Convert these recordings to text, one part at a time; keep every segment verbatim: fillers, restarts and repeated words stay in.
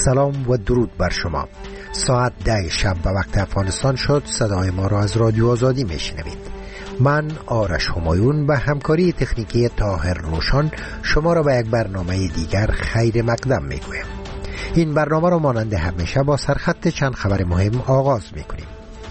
سلام و درود بر شما. ساعت ده شب به وقت افغانستان شد. صدای ما را از رادیو آزادی میشنوید. من آرش همایون به همکاری تکنیکی طاهر روشن شما را به یک برنامه دیگر خیر مقدم میگویم. این برنامه را مانند همیشه با سرخط چند خبر مهم آغاز میکنیم.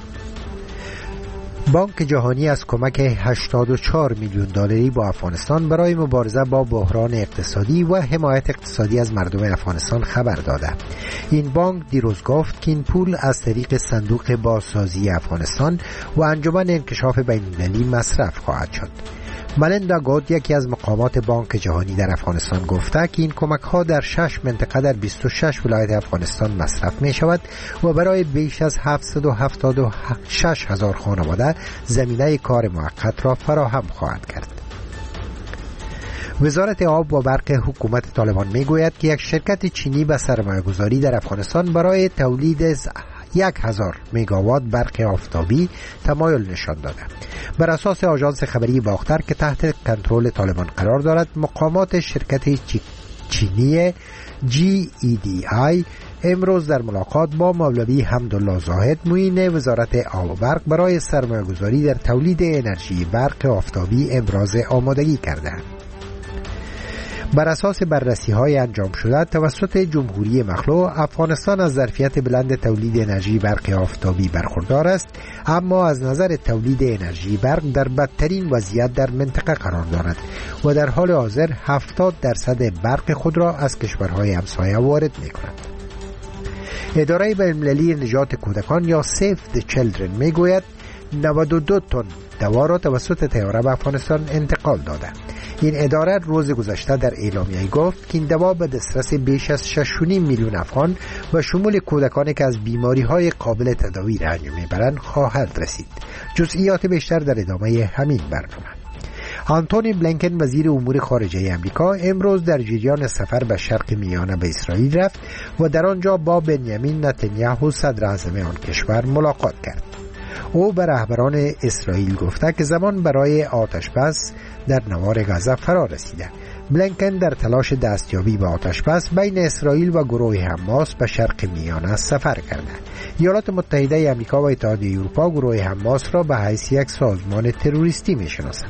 بانک جهانی از کمک هشتاد و چهار میلیون دلاری با افغانستان برای مبارزه با بحران اقتصادی و حمایت اقتصادی از مردم افغانستان خبر داده. این بانک دیروز گفت که این پول از طریق صندوق بازسازی افغانستان و انجمن انکشاف بین‌المللی مصرف خواهد شد. ملندا گود، یکی از مقامات بانک جهانی در افغانستان، گفته که این کمک ها در شش منطقه در بیست و شش ولایت افغانستان مصرف می شود و برای بیش از هفتصد و هفتاد و شش هزار خانواده زمینه کار موقت را فراهم خواهد کرد. وزارت آب و برق حکومت طالبان می گوید که یک شرکت چینی به سرمایه گذاری در افغانستان برای تولید یک هزار مگاوات برق آفتابی تمایل نشان داده. بر اساس آژانس خبری باختر که تحت کنترل طالبان قرار دارد، مقامات شرکت چینی جی ای دی آی امروز در ملاقات با مولوی حمدالله زاهد معین وزارت آب و برق برای سرمایه‌گذاری در تولید انرژی برق آفتابی ابراز آمادگی کردند. بر اساس بررسی های انجام شده توسط جمهوری مخلوع، افغانستان از ظرفیت بلند تولید انرژی برق آفتابی برخوردار است، اما از نظر تولید انرژی برق در بدترین وضعیت در منطقه قرار دارد و در حال حاضر هفتاد درصد برق خود را از کشورهای همسایه وارد می کند. اداره بین‌المللی نجات کودکان یا سیف د چیلدرن می گوید نود و دو تن دوا را توسط طیاره به افغانستان انتقال داده. این اداره روز گذشته در اعلامیه گفت که این دوا به دسترس بیش از شش و نیم میلیون افغان و شمول کودکانی که از بیماری‌های قابل تداوی رنج میبرند خواهد رسید. جزئیات بیشتر در ادامه همین برنامه. آنتونی بلینکن وزیر امور خارجه امریکا امروز در جریان سفر به شرق میانه به اسرائیل رفت و در آنجا با بنیامین نتانیاهو صدر اعظم آن کشور ملاقات کرد. او به رهبران اسرائیل گفته که زمان برای آتش بس در نوار غزه فرا رسیده. بلینکن در تلاش دستیابی به آتش بس بین اسرائیل و گروه حماس به شرق میانه سفر کرده. ایالات متحده آمریکا و اتحادیه اروپا گروه حماس را به حیث یک سازمان تروریستی می‌شناسند.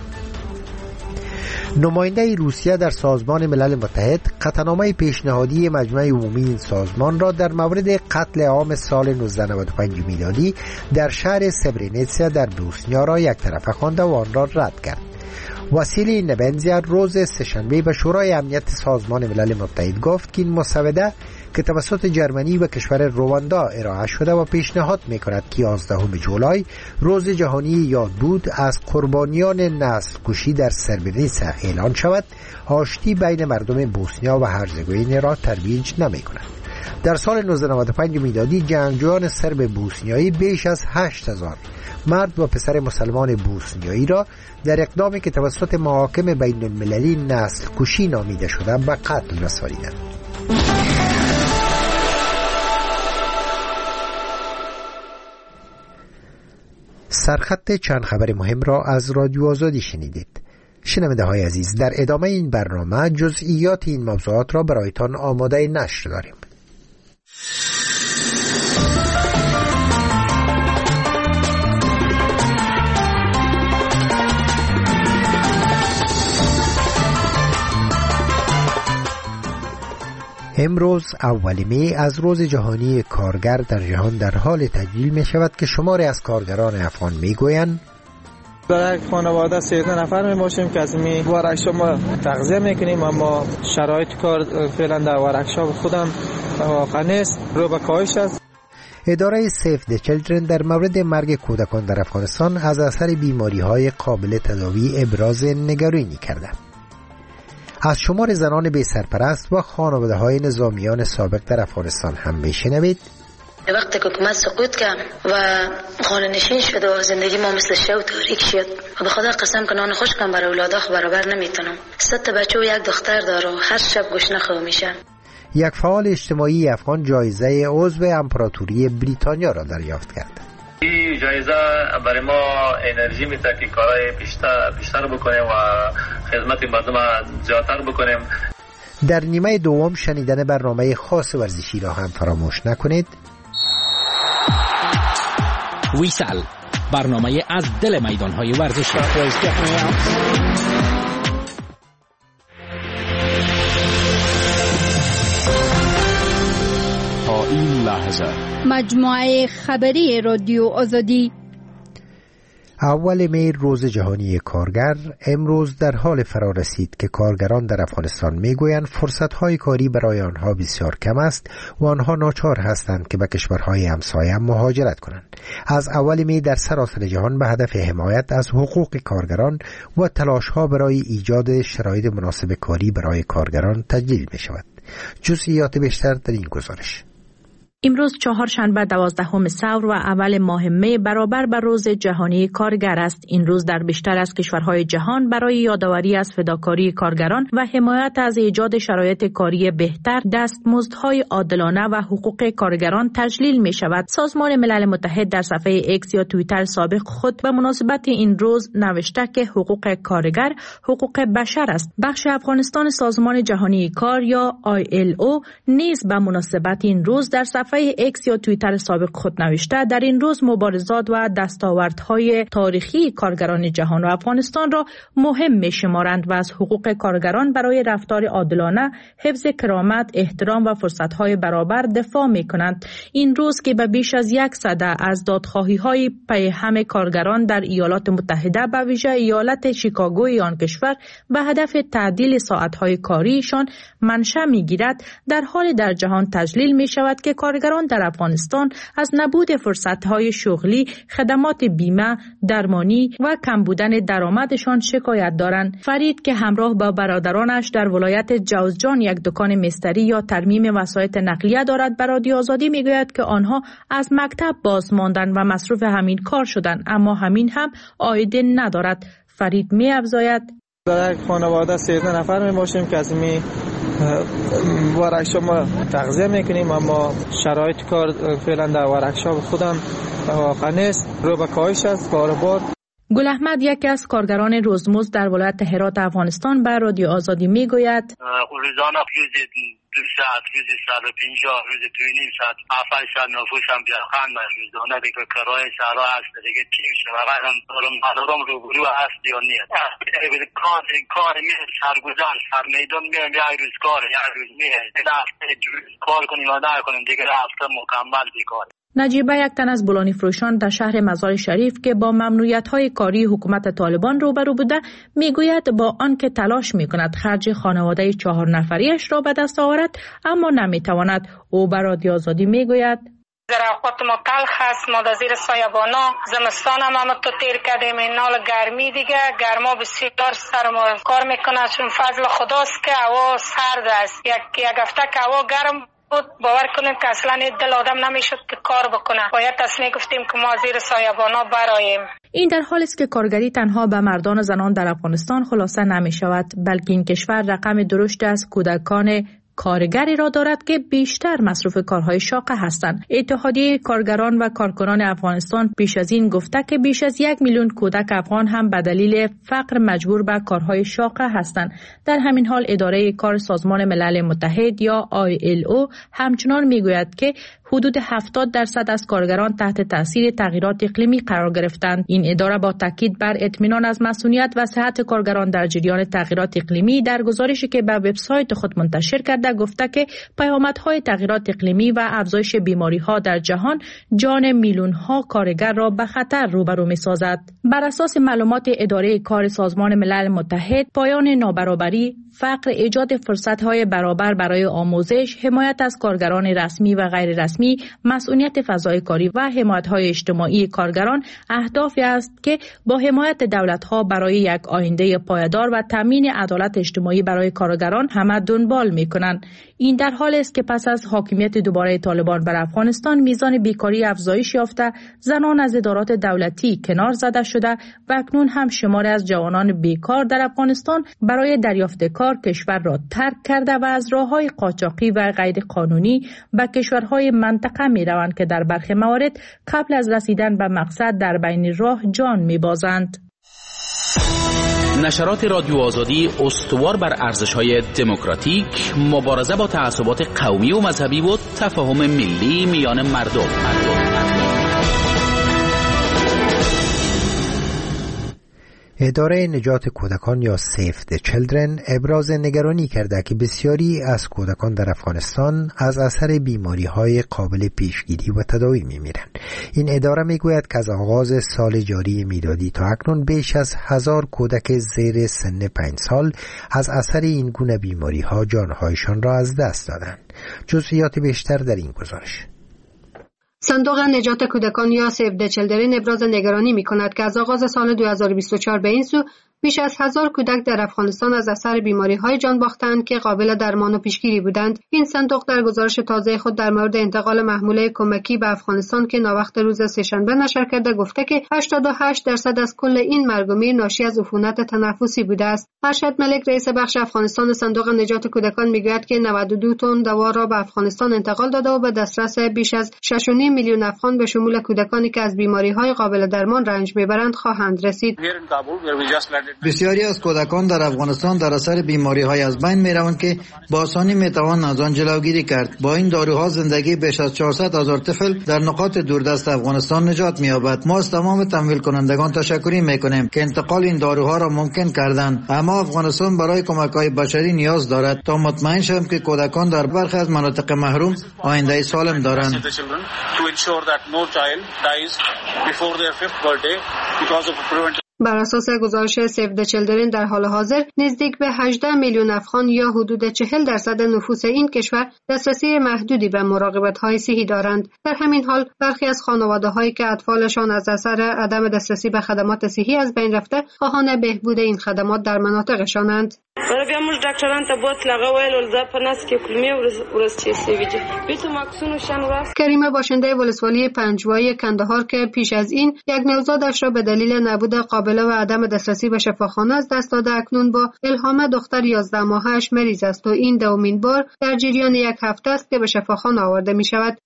نماینده روسیه در سازمان ملل متحد قطعنامه پیشنهادی مجمع عمومی این سازمان را در مورد قتل عام سال نوزده نود و پنج میلادی در شهر سربرینیتسا در بوسنیا را یک طرفه خوانده و آن را رد کرد. واسیلی نبنزیا روز سه‌شنبه به شورای امنیت سازمان ملل متحد گفت که این مسوده که توسط جرمنی و کشور رواندا ارائه شده و پیشنهاد می‌کند که یازدهم جولای روز جهانی یاد بود از قربانیان نسل کشی در سربرینیتسا اعلان شود، آشتی بین مردم بوسنیا و هرزگوین را ترویج نمی‌کند. در سال نوزده نود و پنج میلادی جنگجویان سرب بوسنیایی بیش از هشت هزار مرد و پسر مسلمان بوسنیایی را در اقدامی که توسط محاکم بین المللی نسل کشی نامیده شده به قتل رسانیدند. سرخط چند خبر مهم را از رادیو آزادی شنیدید. شنونده های عزیز، در ادامه این برنامه جزئیات این موضوعات را برایتان آماده نشر داریم. امروز اول می از روز جهانی کارگر در جهان در حال تجلیل می شود که شماری از کارگران افغان می گویند در یک خانواده سیزده نفر می باشیم که از می ورکشاپ ما تغذیه می کنیم، اما شرایط کار فعلا در ورکشاپ خودم واقع نیست، رو به کاهش است. اداره سیف د چیلدرن در مورد مرگ کودکان در افغانستان از اثر بیماری های قابل تداوی ابراز نگرانی کرده. از شمار زنان بی سرپرست و خانواده های نظامیان سابق در افغانستان هم میشنوید. وقتی که حکومت سقوط کرد و خانه نشین شد و زندگی ما مثل شو تاریک شد و به خدا قسم که نان خشکم برای اولادا خو برابر نمیتونم. سه تا بچه و یک دختر داره و هر شب گشنه خو میشن. یک فعال اجتماعی افغان جایزه عضو امپراتوری بریتانیا را دریافت کرد. این جایزه برای ما انرژی میده که کارهای بیشتر بیشتر بکنیم و خدمت مردم زیادتر بکنیم. در نیمه دوم شنیدن برنامه خاص ورزشی را هم فراموش نکنید. ویسل، برنامه از دل میدان‌های ورزشی. تا این لحظه مجموعه خبری رادیو آزادی. اول می روز جهانی کارگر امروز در حال فرا رسید که کارگران در افغانستان میگویند فرصت‌های کاری برای آنها بسیار کم است و آنها ناچار هستند که به کشورهای همسایه مهاجرت کنند. از اول می در سراسر جهان به هدف حمایت از حقوق کارگران و تلاش‌ها برای ایجاد شرایط مناسب کاری برای کارگران تجلیل می شود. جزئیات بیشتر در این گزارش. امروز چهارشنبه دوازدهم ثور و اول ماه می برابر با روز جهانی کارگر است. این روز در بیشتر از کشورهای جهان برای یادآوری از فداکاری کارگران و حمایت از ایجاد شرایط کاری بهتر، دستمزدهای عادلانه و حقوق کارگران تجلیل می شود. سازمان ملل متحد در صفحه ایکس یا توییتر سابق خود به مناسبت این روز نوشته که حقوق کارگر حقوق بشر است. بخش افغانستان سازمان جهانی کار یا آی ال او نیز به مناسبت این روز در صفحه صفحه ایکس یا توییتر سابق خود نوشته در این روز مبارزات و دستاوردهای تاریخی کارگران جهان و افغانستان را مهم می شمارند و از حقوق کارگران برای رفتار عادلانه، حفظ کرامت، احترام و فرصتهای برابر دفاع می کنند. این روز که به بیش از یک سده از دادخواهی های پیهم کارگران در ایالات متحده به ویژه ایالت شیکاگوی آن کشور به هدف تعدیل ساعتهای کاریشان منشأ می گیرد، در حال در جهان تجلیل می شود که کارگران در افغانستان از نبود فرصتهای شغلی، خدمات بیمه، درمانی و کم بودن درآمدشان شکایت دارند. فرید که همراه با برادرانش در ولایت جوزجان یک دکان مستری یا ترمیم وسایط نقلیه دارد، به رادیو آزادی میگوید که آنها از مکتب باز ماندند و مصروف همین کار شدند، اما همین هم عایده ندارد. فرید می افزاید: در یک خانواده سیزده نفر می باشیم که از می ورکشاپ ما تغذیه میکنیم، اما شرایط کار فعلا در ورکشاپ خودم واقع نیست، رو به کاهش است کاروبار. گل احمد یکی از کارگران روزمزد در ولایت هرات افغانستان به رادیو آزادی میگوید: روزانه روز دو ساعت، روز ساعت و پنجاه، روز دو نیم ساعت، افل ساعت نفوس هم بیاخان من روزانه دیگه کرای سارا هست دیگه چی میشه واقعا هم دارم مالارم رو برو هست یا نیست کار کار میه سرگزار سر میدان میرم یک روز کار یک روز میه دیگه هفته کار کنیم و نه کنیم دیگه هفته مکمل بیکار. نجیبه یک تن از بولانی فروشان در شهر مزار شریف که با ممنوعیت‌های کاری حکومت طالبان روبرو بوده میگوید با آنکه تلاش میکند خرج خانواده چهار نفریش را به دست آورد اما نمیتواند. او بر رادیو آزادی میگوید: در اوقات ما تلخ است، ما در زیر سایبانا زمستان هم هم تو تیر کردیم، این نال گرمی دیگه گرما بسیار سرما کار میکنه، چون فضل خداست که هوا سرد است. یک یک هفته که هوا گرم بود باور کنیم که اصلا دل آدم نمیشد که کار بکنه، باید تصمیم گفتیم که ما زیر سایبانا براییم. این در حالی است که کارگری تنها به مردان و زنان در افغانستان خلاصه نمی شود، بلکه این کشور رقم درشت از کودکان کارگری را دارد که بیشتر مصروف کارهای شاقه هستند. اتحادیه کارگران و کارکنان افغانستان پیش از این گفته که بیش از یک میلیون کودک افغان هم به دلیل فقر مجبور به کارهای شاقه هستند. در همین حال اداره کار سازمان ملل متحد یا آی ال او همچنان میگوید که حدود هفتاد درصد از کارگران تحت تاثیر تغییرات اقلیمی قرار گرفتند. این اداره با تاکید بر اطمینان از مسئولیت و صحت کارگران در جریان تغییرات اقلیمی در گزارشی که به وبسایت خود منتشر کرده گفته که پیامدهای تغییرات اقلیمی و افزایش بیماری‌ها در جهان جان میلیون‌ها کارگر را به خطر روبرو می‌سازد. بر اساس معلومات اداره کار سازمان ملل متحد، پایان نابرابری، فقر، ایجاد فرصت‌های برابر برای آموزش، حمایت از کارگران رسمی و غیر رسمی، مسئولیت فضای کاری و حمایت‌های اجتماعی کارگران اهدافی است که با حمایت دولت‌ها برای یک آینده پایدار و تامین عدالت اجتماعی برای کارگران همه دنبال می‌کنند. این در حالی است که پس از حاکمیت دوباره طالبان بر افغانستان میزان بیکاری افزایش یافته، زنان از ادارات دولتی کنار زده شده و اکنون هم شماری از جوانان بیکار در افغانستان برای دریافت کار کشور را ترک کرده و از راه‌های قاچاقی و غیر قانونی به کشورهای منطقه می‌روند که در برخی موارد قبل از رسیدن به مقصد در بین راه جان می‌بازند. نشرات رادیو آزادی استوار بر ارزش‌های دموکراتیک، مبارزه با تعصبات قومی و مذهبی و تفاهم ملی میان مردم. اداره نجات کودکان یا سیف د چیلدرن ابراز نگرانی کرده که بسیاری از کودکان در افغانستان از اثر بیماری‌های قابل پیشگیری و تداوی می‌میرند. این اداره می‌گوید که از آغاز سال جاری میلادی تا اکنون بیش از هزار کودک زیر سن پنج سال از اثر این گونه بیماری‌ها جان‌هایشان را از دست دادند. جزئیات بیشتر در این گزارش. صندوق نجات کودکان یا سیو د چیلدرن ابراز نگرانی می‌کند که از آغاز سال دو هزار و بیست و چهار به این سو بیش از هزار کودک در افغانستان از اثر بیماری‌های جان باختند که قابل درمان و پیشگیری بودند. این صندوق در گزارش تازه خود در مورد انتقال محموله کمکی به افغانستان که ناوقت روز سه‌شنبه نشر کرده گفته که هشتاد و هشت درصد از کل این مرگ و میر ناشی از عفونت تنفسی بوده است. ارشد ملک رئیس بخش افغانستان صندوق نجات کودکان میگوید که نود و دو تن دوا را به افغانستان انتقال داده و به دسترس بیش از شش و نیم میلیون افغان به شمول کودکانی که از بیماری‌های قابل درمان رنج میبرند خواهند رسید. بسیاری از کودکان در افغانستان در اثر بیماری‌های از بین می‌روند که با آسانی می‌توان از آن جلوگیری کرد. با این داروها زندگی بیش از چهارصد هزار طفل در نقاط دوردست افغانستان نجات می‌یابد. ما از تمام تمویل کنندگان تشکر می‌کنیم که انتقال این داروها را ممکن کردند. اما افغانستان برای کمک‌های بشری نیاز دارد تا مطمئن شویم که کودکان در برخی از مناطق محروم آینده سالم دارند. بر اساس گزارش سیو د چیلدرن در حال حاضر نزدیک به هجده میلیون افغان یا حدود چهل درصد نفوس این کشور دسترسی محدودی به مراقبت‌های صحی دارند. در همین حال برخی از خانواده‌هایی که اطفالشان از اثر عدم دسترسی به خدمات صحی از بین رفته خواهان بهبود این خدمات در مناطقشانند. کریمه باشنده ولسوالی پنجوایی کندهار که پیش از این یک نوزادش را به دلیل نبود قابله و عدم دسترسی به شفاخانه از دست داده، اکنون با الهام دختر یازده ماهش مریض است و این دومین بار در جریان یک هفته است که به شفاخانه آورده می شود.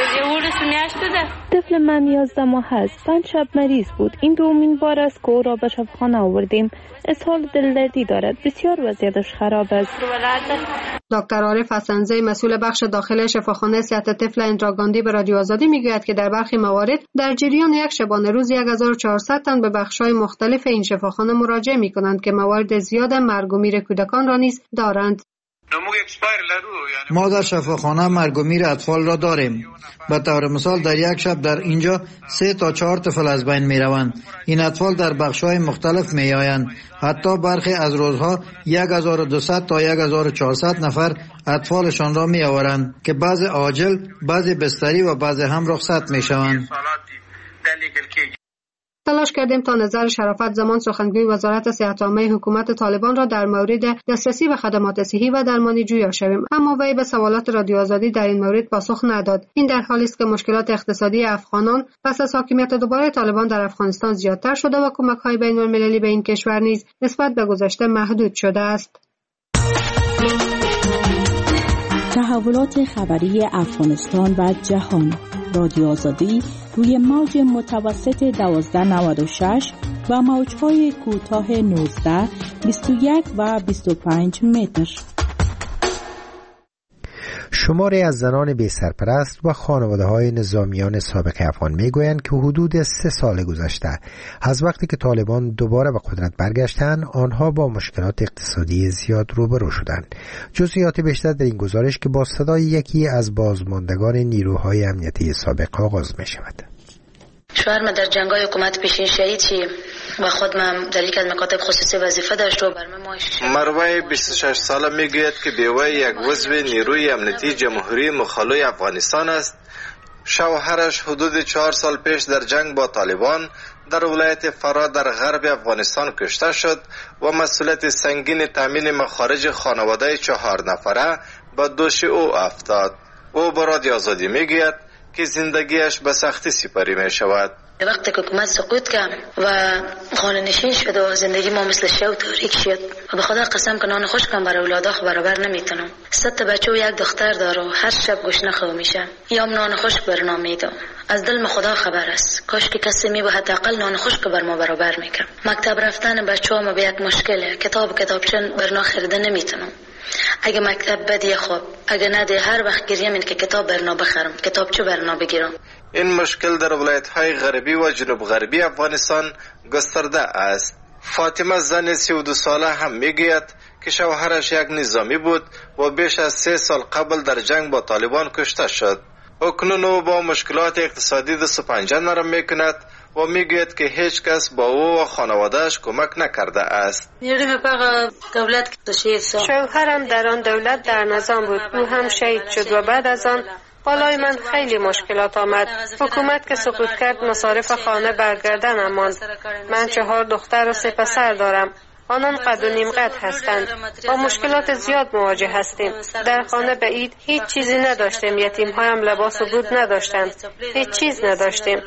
طفل من یازده ماه است. پنج شب مریض بود. این دومین بار است که او را به شفاخانه آوردیم. اسهال دلدردی دارد. بسیار وضعیتش خراب است. دکتر عارف حسن‌زی مسئول بخش داخل شفاخانه صحت طفل اندراگاندی به رادیو آزادی میگوید که در برخی موارد در جریان یک شبانه روز یک هزار و چهارصد تن به بخش‌های مختلف این شفاخانه مراجعه می‌کنند که موارد زیاد مرگ و میر کودکان را نیز دارند. ما در شفاخانه مرگ و میر اطفال را داریم. به طور مثال در یک شب در اینجا سه تا چهار طفل از بین می روند. این اطفال در بخش‌های مختلف می آیند. حتی برخی از روزها یک هزار و دویست تا یک هزار و چهارصد نفر اطفالشان را می آورند که بعضی عاجل، بعضی بستری و بعضی هم رخصت می شوند. تلاش کردیم تا نظر شرافت زمان سخنگوی وزارت صحت عامه حکومت طالبان را در مورد دسترسی به خدمات صحی و درمانی جویا شویم، اما وی به سوالات رادیو آزادی در این مورد پاسخ نداد. این در حالی است که مشکلات اقتصادی افغانان پس از حاکمیت دوباره طالبان در افغانستان زیادتر شده و کمک‌های بین‌المللی به این کشور نیز نسبت به گذشته محدود شده است. تحولات خبری افغانستان و جهان. رادیو آزادی روی موج متوسط دوازده نود و شش و موج‌های کوتاه نوزده، بیست و یک و بیست و پنج متر. شماری از زنان بی سرپرست و خانواده‌های نظامیان سابق افغان میگویند که حدود سه سال گذشته از وقتی که طالبان دوباره به قدرت برگشتند آنها با مشکلات اقتصادی زیاد روبرو شدند. جزئیات بیشتر در این گزارش که با صدای یکی از بازماندگان نیروهای امنیتی سابق آغاز می شود. شوهرم در جنگ‌های حکومت پیشین شهید شد و خودم در یک از مکاتب خصوصی وظیفه داشت و برنامه ماش. مروه بیست و شش ساله میگوید که بیوه یک عضو نیروی امنیتی جمهوری مخالف افغانستان است. شوهرش حدود چهار سال پیش در جنگ با طالبان در ولایت فرا در غرب افغانستان کشته شد و مسئولیت سنگین تامین مخارج خانواده چهار نفره به دوش او افتاد. او به رادیو آزادی میگوید که زندگیش به سختی سپری می شود. وقتی که حکومت سقوط کرد و خانه نشین شد و زندگی ما مثل شو تاریک شد و به خدا قسم که نان خوش کم برای اولادا خو برابر نمیتونم. ست تا بچه و یک دختر داره و هر شب گشنه خو میشه یا نان خوش برنامه میدم. از دل خدا خبر است، کاش که کسی می به حداقل نان خوش که بر ما برابر میکنه. مکتب رفتن بچه‌ها به یک مشکله، کتاب کتابچن برنا خریده نمیتونم. اگه مکتب بدی خوب، اگه نده هر وقت گریه من که کتاب برنا بخرم، کتاب چه برنا بگیرم. این مشکل در ولایت‌های غربی و جنوب غربی افغانستان گسترده است. فاطمه زن سی و دو ساله هم میگوید که شوهرش یک نظامی بود و بیش از سه سال قبل در جنگ با طالبان کشته شد. اکنون او با مشکلات اقتصادی دست و پنجه نرم میکند و میگوید که هیچ کس با او و خانوادهش کمک نکرده است. شوهرم در آن دولت در نظام بود، او هم شهید شد و بعد از آن بالای من خیلی مشکلات آمد. حکومت که سقوط کرد مصارف خانه برگردنم ماند. من چهار دختر و سه پسر دارم، آنان قد و نیم قد هستند. با مشکلات زیاد مواجه هستیم. در خانه به عید هیچ چیزی نداشتیم، یتیم هایم لباس و بود نداشتند، هیچ چیز نداشتیم.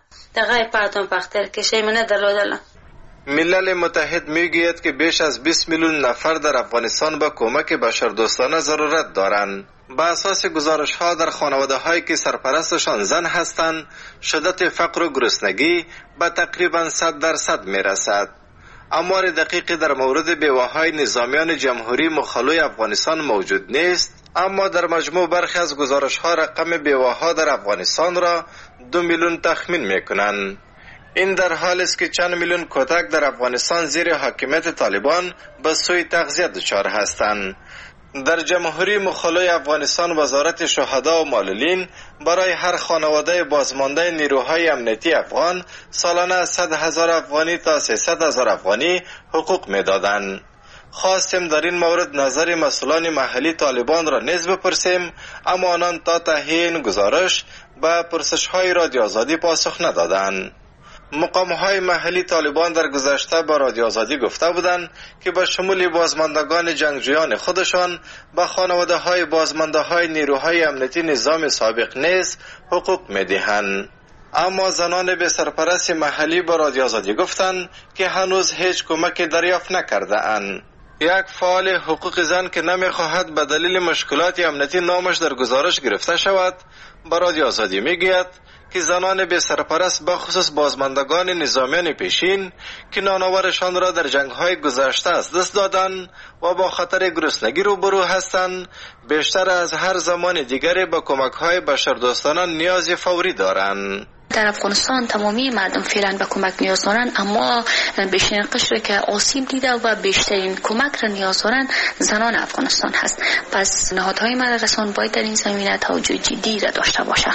ملل متحد میگوید که بیش از بیست میلیون نفر در افغانستان به کمک بشردوستانه ضرورت دارند. با اساس گزارش ها در خانواده هایی که سرپرستشان زن هستند، شدت فقر و گرسنگی به تقریبا صد درصد می رسد. اموار دقیقی در مورد بیواهای نظامیان جمهوری مخالوی افغانستان موجود نیست، اما در مجموع برخی از گزارش ها رقم بیواها در افغانستان را دو میلیون تخمین می کنند. این در حالی است که چند میلیون کودک در افغانستان زیر حاکمیت طالبان به سوی تغذیه دچار هستند. در جمهوری مخالوی افغانستان وزارت شهدا و معلولین برای هر خانواده بازمانده نیروهای امنیتی افغان سالانه صد هزار افغانی تا سیصد هزار افغانی حقوق می‌دادند. خواستیم در این مورد نظر مسئولان محلی طالبان را نیز بپرسیم، اما آنان تا تهیه این گزارش به پرسش‌های رادیو آزادی پاسخ ندادند. مقام‌های محلی طالبان در گذشته با رادیو آزادی گفته بودند که با شمول بازماندگان جنگجویان خودشان به خانواده‌های بازمانده‌های نیروهای امنیتی نظام سابق نیز حقوق می‌دهند. اما زنان به سرپرست محلی با رادیو آزادی گفتند که هنوز هیچ کمکی دریافت نکرده‌اند. یک فعال حقوق زن که نمی‌خواهد به دلیل مشکلات امنیتی نامش در گزارش گرفته شود، با رادیو آزادی می‌گوید که زنان به سرپرست به خصوص بازماندگان نظامیان پیشین که نانآورشان را در جنگ‌های گذشته از دست دادند و با خطر گرسنگی روبرو هستند، بیشتر از هر زمان دیگری به کمک‌های بشردوستانه نیاز فوری دارند. در افغانستان تمامی مردم فعلا به کمک نیاز دارند، اما بیشترین قشر که آسیب دیده و بیشترین کمک را نیاز دارند زنان افغانستان هست. پس نهادهای مدرسان باید در این زمینه توجه جدی را داشته باشند.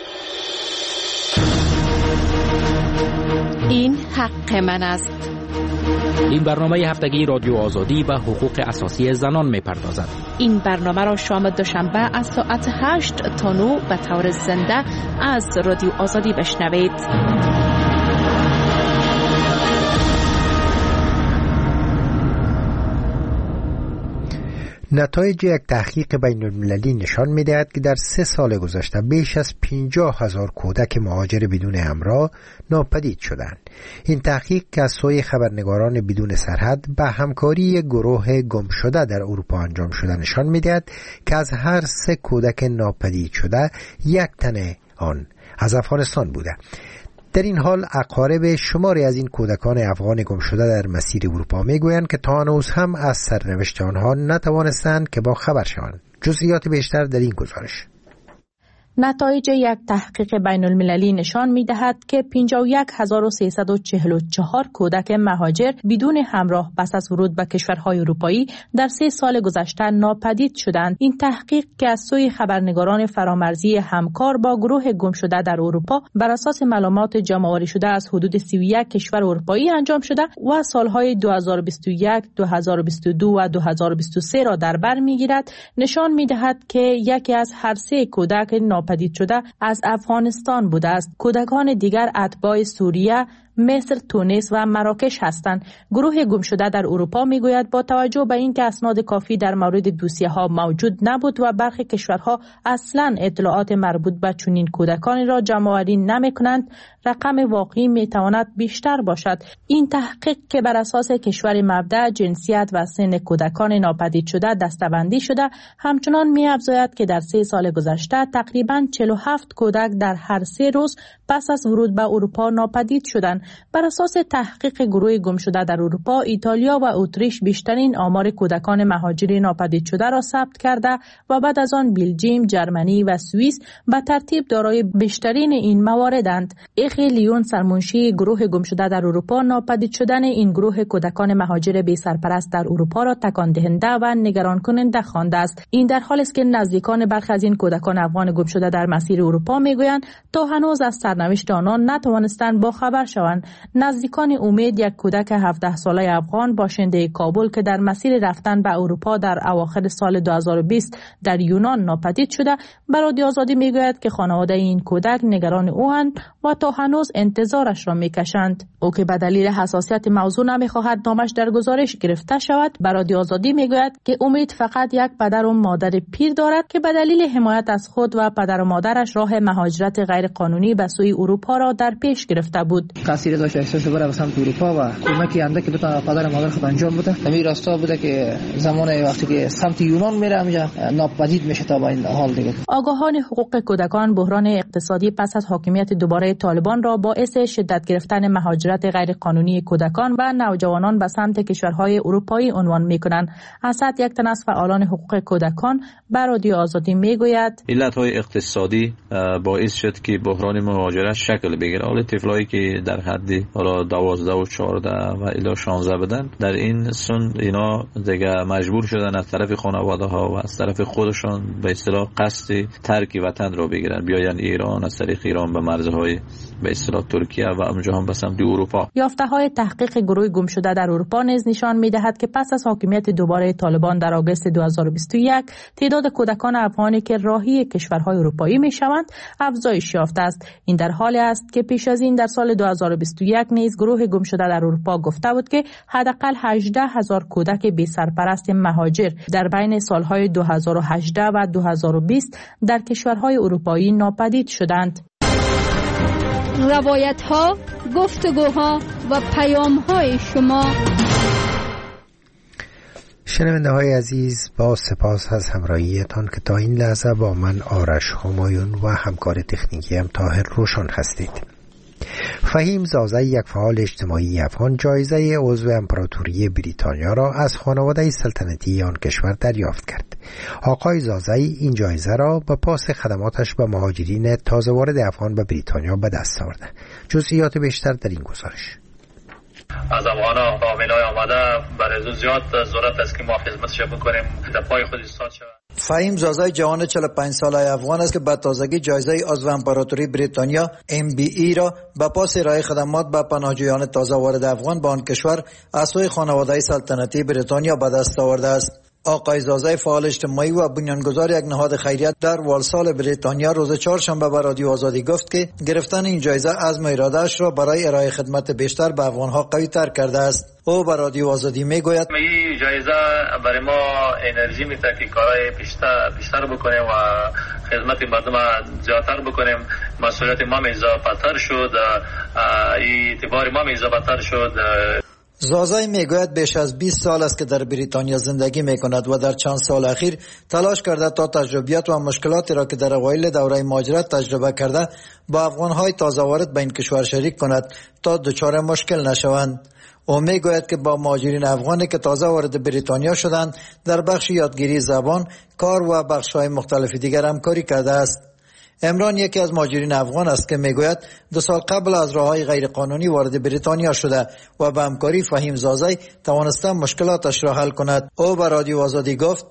این حق من است. این برنامه هفتگی رادیو آزادی و حقوق اساسی زنان می‌پردازد. این برنامه را شام دوشنبه از ساعت هشت تا نه به طور زنده از رادیو آزادی بشنوید. نتایج یک تحقیق بین المللی نشان می‌دهد که در سه سال گذشته بیش از پنجاه هزار کودک مهاجر بدون همراه ناپدید شدند. این تحقیق که از سوی خبرنگاران بدون سرحد به همکاری گروه گم شده در اروپا انجام شده نشان می‌دهد که از هر سه کودک ناپدید شده یک تن آن از افغانستان بوده. در این حال اقارب شماری از این کودکان افغان گم شده در مسیر اروپا میگویند که تا هنوز هم از سرنوشت آنها نتوانستند که با خبر شوند. جزئیات بیشتر در این گزارش. نتایج یک تحقیق بین المللی نشان می دهد که پنجاه و یک هزار و سیصد و چهل و چهار کودک مهاجر بدون همراه پس از ورود به کشورهای اروپایی در سه سال گذشته ناپدید شدند. این تحقیق که از سوی خبرنگاران فرامرزی همکار با گروه گم شده در اروپا بر اساس معلومات جمع‌آوری شده از حدود سی و یک کشور اروپایی انجام شده و سالهای دو هزار و بیست و یک، دو هزار و بیست و دو و دو هزار و بیست و سه را در بر می‌گیرد، نشان می‌دهد که یکی از هر سه کودک ناپدید شده از افغانستان بوده است. کودکان دیگر اتباع سوریه، مصر، تونس و مراکش هستند. گروه گمشده در اروپا میگوید با توجه به اینکه اسناد کافی در مورد دوسیه ها موجود نبود و برخی کشورها اصلاً اطلاعات مربوط به چنین کودکانی را جمع‌آوری نمی‌کنند، رقم واقعی میتواند بیشتر باشد. این تحقیق که بر اساس کشور مبدأ، جنسیت و سن کودکان ناپدید شده دسته‌بندی شده، همچنان می‌افزاید که در سه سال گذشته تقریباً چهل و هفت کودک در هر سه روز پس از ورود به اروپا ناپدید شدند. بر اساس تحقیق گروه گمشده در اروپا، ایتالیا و اتریش بیشترین آمار کودکان مهاجر ناپدید شده را ثبت کرده و بعد از آن بلژیم، جرمنی و سوئیس به ترتیب دارای بیشترین این مواردند. اخی لیون، سرمنشی گروه گمشده در اروپا، ناپدید شدن این گروه کودکان مهاجر بی سرپرست در اروپا را تکان دهنده و نگران کننده خوانده است. این در حالی است که نزدیکان برخی از این کودکان افغان گمشده در مسیر اروپا میگویند تا هنوز از سرنوشت آنان نتوانستند با خبر شوند. نزدیکان امید، یک کودک هفده ساله افغان باشنده کابل که در مسیر رفتن به اروپا در اواخر سال دو هزار و بیست در یونان ناپدید شده، به رادیو آزادی میگوید که خانواده این کودک نگران اوند و تا هنوز انتظارش را میکشند. او که به دلیل حساسیت موضوع نمیخواهد نامش در گزارش گرفته شود، به رادیو آزادی میگوید که امید فقط یک پدر و مادر پیر دارد که به دلیل حمایت از خود و پدر و مادرش راه مهاجرت غیر قانونی به سوی اروپا را در پیش گرفته بود. کسی داشت احساس بره به سمت اروپا و کمکی اندکی بتونه پدر و مادر خود انجام بده. همین راستا بوده که زمان وقتی که سمت یونان میره اونجا ناپدید میشه تا با این حال دیگه. آگاهان حقوق کودکان بحران اقتصادی پس از حاکمیت دوباره طالبان را باعث شدت گرفتن مهاجرت غیر قانونی کودکان و نوجوانان به سمت کشورهای اروپایی عنوان میکنند. اسد، یک تن از فعالان حقوق کودکان، به رادیو آزادی میگوید علتهای اقتصادی باعث شد که بحران مهاجرت شکل بگیره. حال طفلایی که در حد حالا دوازده و چهارده و الی شانزده بدن، در این سن اینا دیگه مجبور شدن از طرف خانواده ها و از طرف خودشان به اصطلاح قصد ترک وطن را بگیرن، بیاین ایران، از طریق ایران به مرزهای به اصطلاح ترکیه و اونجا هم به سمت اروپا. یافته‌های تحقیق گروه گمشده در اروپا نیز نشان می‌دهد که پس از حاکمیت دوباره طالبان در آگوست دو هزار و بیست و یک، تعداد کودکان افغانی که راهی کشورهای اروپایی می‌شوند افزایش یافته است. این در حالی است که پیش از این در سال دو هزار و بیست و یک نیز گروه گمشده در اروپا گفته بود که حداقل هجده هزار کودک بی سرپرست مهاجر در بین سالهای دو هزار و هجده و دو هزار و بیست در کشورهای اروپایی ناپدید شدند. روایت ها، گفتگوها و پیام های شما. شنونده های عزیز، با سپاس از همراهیتان که تا این لحظه با من آرش همایون و همکار تکنیکی هم طاهر روشن هستید. فهیم زازی، یک فعال اجتماعی افغان، جایزه عضو امپراتوری بریتانیا را از خانواده سلطنتی آن کشور دریافت کرد. آقای زازی این جایزه را به پاس خدماتش به مهاجرین تازه وارد افغان به بریتانیا به دست آورده. جزئیات بیشتر در این گزارش. از افغانا فامیلای آمده برای زیاد ضرورت است که ما خدمتش بکنیم، در پای خود ایستاد شود. فهیم زازی جوان چهل و پنج ساله افغان است که به تازگی جایزه عضو امپراتوری بریتانیا ام بی ای را به پاس ارائه خدمات به پناهجویان تازه وارد افغان به آن کشور از سوی خانواده سلطنتی بریتانیا به دست آورده است. آقای زازی فعال اجتماعی و بنیانگذار یک نهاد خیریت در والسال بریتانیا روز چهارشنبه به رادیو آزادی گفت که گرفتن این جایزه عزم و اراده‌اش را برای ارائه خدمت بیشتر به افغان‌ها قوی تر کرده است. او به رادیو آزادی میگوید این جایزه برای ما انرژی میده که کارهای بیشتر بیشتر بکنیم و خدمت مردم زیادتر بکنیم. مسئولیت ما اضافه‌تر شد، اعتبار ما اضافه‌تر شد. زازی میگوید بیش از بیست سال است که در بریتانیا زندگی میکند و در چند سال اخیر تلاش کرده تا تجربیات و مشکلاتی را که در اوایل دوره مهاجرت تجربه کرده با افغان‌های تازه وارد به این کشور شریک کند تا دچار مشکل نشوند. او میگوید که با مهاجرین افغانی که تازه وارد بریتانیا شدند در بخش یادگیری زبان، کار و بخش‌های مختلف دیگر همکاری کرده است. عمران یکی از مهاجرین افغان است که میگوید دو سال قبل از راههای غیرقانونی وارد بریتانیا شده و به همکاری فهیم زازی توانسته مشکلاتش را حل کند. او به رادیو آزادی گفت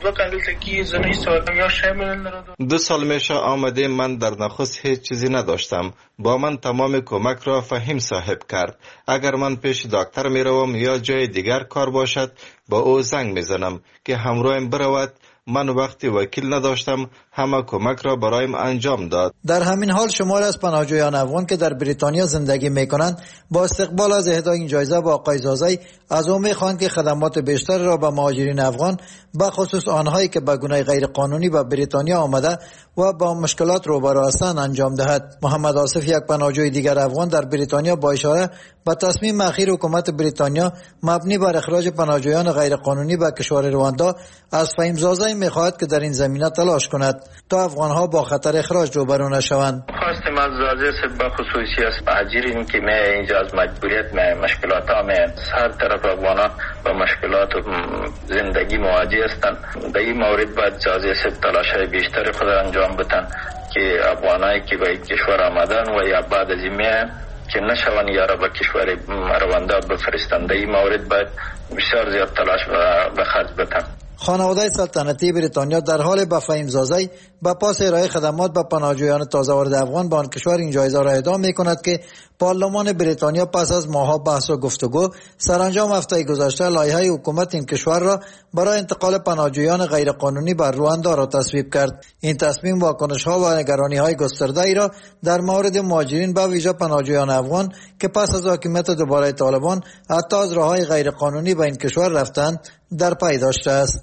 دو سال میشه آمده، من در نخست هیچ چیزی نداشتم. با من تمام کمک را فهیم صاحب کرد. اگر من پیش دکتر میروم یا جای دیگر کار باشد با او زنگ میزنم که همراهم برود. من وقتی وکیل نداشتم همه کمک را برایم انجام داد. در همین حال شمار از پناهجویان افغان که در بریتانیا زندگی میکنند با استقبال از اهدای این جایزه با آقای زازی از او میخواهند که خدمات بیشتر را به مهاجرین افغان به خصوص آنهایی که به گونه غیر قانونی به بریتانیا آمده و با مشکلات روبرو هستند انجام دهد. محمد آصف، یک پناهجوی دیگر افغان در بریتانیا، با اشاره به تصمیم اخیر حکومت بریتانیا مبنی بر اخراج پناهجویان غیر قانونی به کشور رواندا از فهیم زازی میخواهد که در این زمینه تلاش کند تا افغانها با خطر اخراج روبرو نشوند. خواستم از زازی به خصوصی از مهاجرین که می اینجا از مجبوریت می مشکلات ها می هر طرف افغانا با مشکلات زندگی مواجه هستند. در این مورد باید زازی تلاش های بیشتر خود انجام بدن که افغانایی که به کشور آمدن و یا بعد از این می که نشوند یا را به کشور رواندا بفرستند. در این مورد باید بسیار زیاد تلاش به خرج بدن. خانواده سلطنتی بریتانیا در حال به فهیم زازی به پاس ارائه خدمات به پناهجویان تازه وارد افغان به آن کشور این جایزه را اهدا می‌کند که پارلمان بریتانیا پس از ماه‌ها بحث و گفتگو سرانجام هفته گذشته لایحه حکومت این کشور را برای انتقال پناهجویان غیرقانونی بر رواندا را تصویب کرد. این تصمیم واکنش‌ها و نگرانی‌های گسترده‌ای را در مورد مهاجرین به ویژه پناهجویان افغان که پس از حاکمیت دوباره طالبان حتی از راه‌های غیرقانونی به این کشور رفتند در پی داشته است.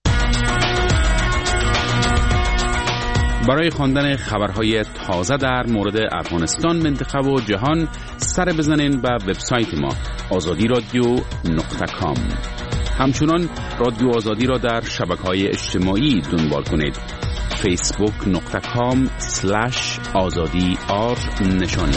برای خواندن خبرهای تازه در مورد افغانستان، منطقه و جهان سر بزنین به وبسایت ما آزادی رادیو نقطه کام. همچنان رادیو آزادی را در شبکه‌های اجتماعی دنبال کنید. فیسبوک نقطه کام سلش آزادی آر نشانی.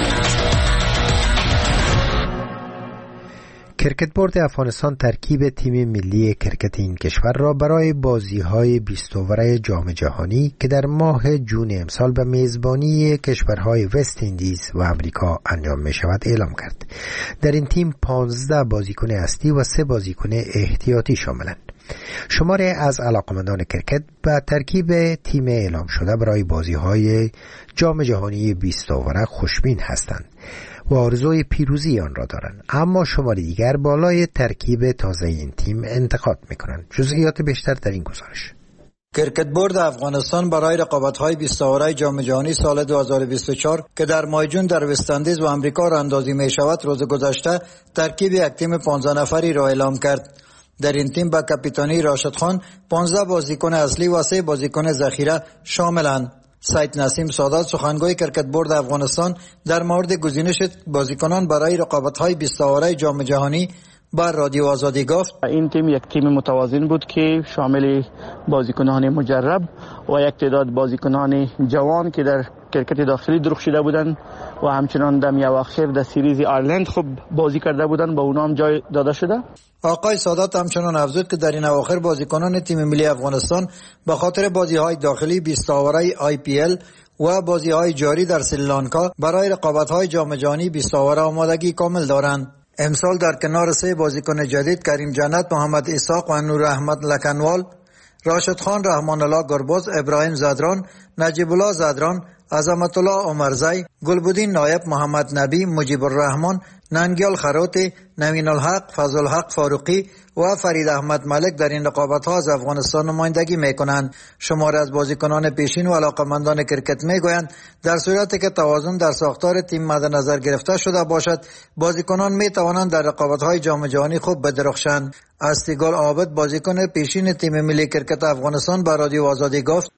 کرکت بورد افغانستان ترکیب تیم ملی کرکت این کشور را برای بازی‌های بیست اوور جام جهانی که در ماه جون امسال به میزبانی کشورهای وست اندیز و امریکا انجام می شود اعلام کرد. در این تیم پانزده بازیکن اصلی و سه بازیکن احتیاطی شاملند. شماری از علاقمندان کرکت به ترکیب تیم اعلام شده برای بازی‌های جام جهانی بیست اوور خوشبین هستند و آرزوی پیروزی آن را دارند، اما شماری دیگر بالای ترکیب تازه این تیم انتقاد می‌کنند. جزئیات بیشتر در این گزارش. کرکت بورد افغانستان برای رقابت‌های بیست اوور جام جهانی سال دو هزار و بیست و چهار که در ماه جون در وست اندیز و امریکا راه‌اندازی می‌شود روز گذشته ترکیب یک تیم پانزده نفری را اعلام کرد. در این تیم با کاپیتانی راشد خان پانزده بازیکن اصلی و سه بازیکن ذخیره شاملند. سید نسیم سادات، سخنگوی کرکت بورد افغانستان، در مورد گزینش بازیکنان برای رقابت‌های بیست اوور جام جهانی بر رادیو آزادی گفت: این تیم یک تیم متوازن بود که شامل بازیکنان مجرب و یک تعداد بازیکنان جوان که در کرکت داخلی درخشیده بودند و همچنان در میاواخر در سریز آیرلند خوب بازی کرده بودند، با اونا هم جای داده شده. آقای سادات همچنان افزود که در این اواخر بازیکنان تیم ملی افغانستان به خاطر بازی‌های داخلی بیست اوور آی پی ال و بازی‌های جاری در سریلانکا برای رقابت‌های جام جهانی بیست اوور آمادگی کامل دارند. امسال در کنار سه بازیکن جدید کریم جنت، محمد اسحاق و نور احمد لکنوال، راشد خان، رحمان الله گربز، ابراهیم زدران، نجیب الله زدران، عظمت الله عمرزی، گلبدین نایب، محمد نبی، مجیب الرحمن، ننگیال خروتی، نوین الحق، فضل الحق فاروقی و فرید احمد ملک در این رقابت‌ها از افغانستان نمایندگی می‌کنند. شمار از بازیکنان پیشین و علاقه‌مندان کرکت می‌گویند در صورتی که توازن در ساختار تیم مد نظر گرفته شده باشد، بازیکنان می‌توانند در رقابت‌های جام جهانی خوب بدرخشند. استیگل عابد، بازیکن پیشین تیم ملی کرکت افغانستان، به رادیو آزادی گفت: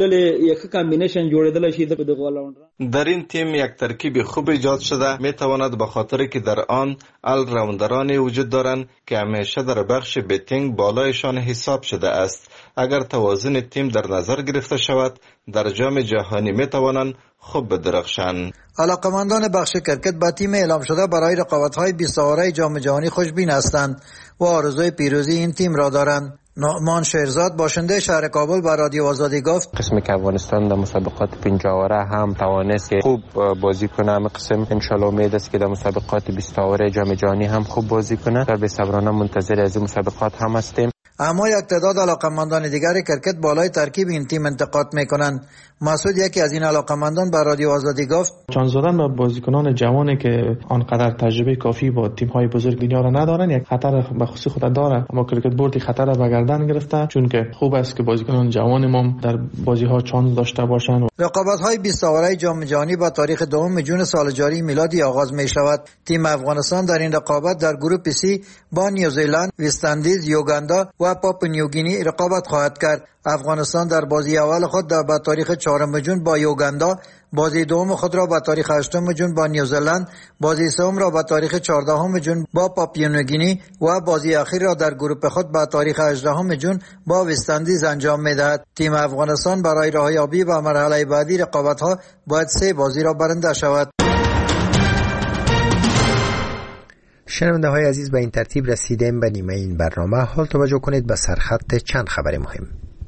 در این تیم یک ترکیب خوب ایجاد شده، می‌تواند به خاطر که در آن ال راوندرانی وجود دارند که همیشه در بخش بیتینگ بالایشان حساب شده است. اگر توازن تیم در نظر گرفته شود، در جام جهانی می‌توانند خوب بدرخشند. علاقه‌مندان بخش کرکت با تیم اعلام شده برای رقابت‌های بیست اوور جام جهانی خوشبین هستند و آرزوی پیروزی این تیم را دارند. نعمان شیرزاد، باشنده شهر کابل، با رادیو آزادی گفت: قسمی که افغانستان در مسابقات پنجاه اوره هم توانست که خوب بازی کنه، هم قسم انشالله امید است که در مسابقات بیست اوره جام جهانی هم خوب بازی کنه. در بی‌صبرانه منتظر از این مسابقات هم هستیم. اما یک تعداد علاقمندان دیگر کرکت بالای ترکیب این تیم انتقاد میکنند. مسعود یکی از این علاقمندان به رادیو آزادی گفت چانس زدن به بازیکنان جوانی که آنقدر تجربه کافی با تیم‌های بزرگ دنیا را ندارن یک خطر به خصوص خود داره، اما کرکت بورد خطر را به گردن گرفته، چون که خوب است که بازیکنان جوان ما در بازی‌ها چانس داشته باشند. رقابت‌های بیست اوره جام جهانی با تاریخ دوم جون سال جاری میلادی آغاز می‌شود. تیم افغانستان در این رقابت در گروه سی با نیوزیلند، وست اندیز، یوگاندا و پاپو نیوگینی رقابت خواهد کرد. افغانستان در بازی اول خود در با تاریخ چهارم جون با یوگاندا، بازی دوم خود را با تاریخ هشتم جون با نیوزیلند، بازی سوم را با تاریخ چهاردهم جون با پاپو نیوگینی و بازی اخیر را در گروه خود با تاریخ هجدهم جون با وست اندیز انجام می‌دهد. تیم افغانستان برای راهیابی به مرحله بعدی رقابت‌ها باید سه بازی را برنده شود. شنونده های عزیز، به این ترتیب رسیدیم به نیمه این برنامه. حال توجه کنید به سرخط چند خبر مهم.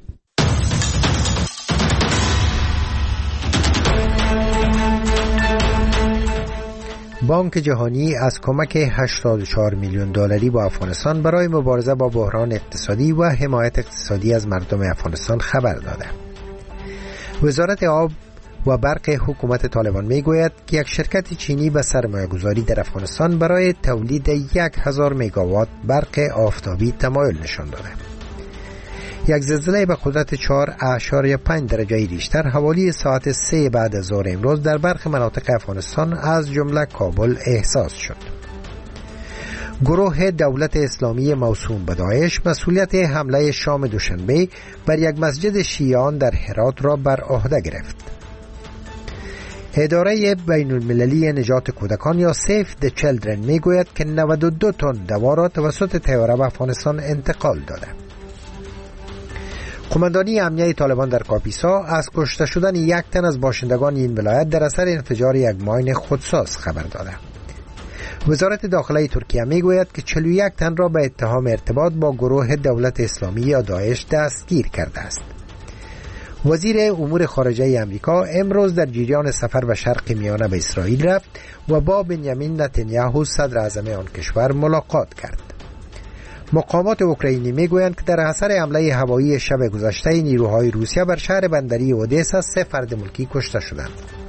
بانک جهانی از کمک هشتاد و چهار میلیون دلاری با افغانستان برای مبارزه با بحران اقتصادی و حمایت اقتصادی از مردم افغانستان خبر داده. وزارت آب و برق حکومت طالبان میگوید که یک شرکت چینی به سرمایه‌گذاری در افغانستان برای تولید یک هزار مگاوات برق آفتابی تمایل نشان داده. یک زلزله به قدرت چهار اعشاریه پنج درجه ریشتر حوالی ساعت سه بعد از ظهر امروز در برخی مناطق افغانستان از جمله کابل احساس شد. گروه دولت اسلامی موسوم به داعش مسئولیت حمله شام دوشنبه بر یک مسجد شیعیان در هرات را بر عهده گرفت. اداره بین المللی نجات کودکان یا سیف د چیلدرن میگوید که نود و دو تن دوا را توسط طیاره به افغانستان انتقال داده. قماندانی امنیه طالبان در کاپیسا از کشته شدن یک تن از باشندگان این ولایت در اثر انفجار یک ماین خودساز خبر داده. وزارت داخله ترکیه میگوید که چهل و یک تن را به اتهام ارتباط با گروه دولت اسلامی یا داعش دستگیر کرده است. وزیر امور خارجه امریکا امروز در جریان سفر به شرق میانه به اسرائیل رفت و با بنیامین نتانیاهو صدر اعظم آن کشور ملاقات کرد. مقامات اوکراینی میگویند که در اثر حمله هوایی شب گذشته نیروهای روسیه بر شهر بندری اودسا سه فرد ملکی کشته شدند.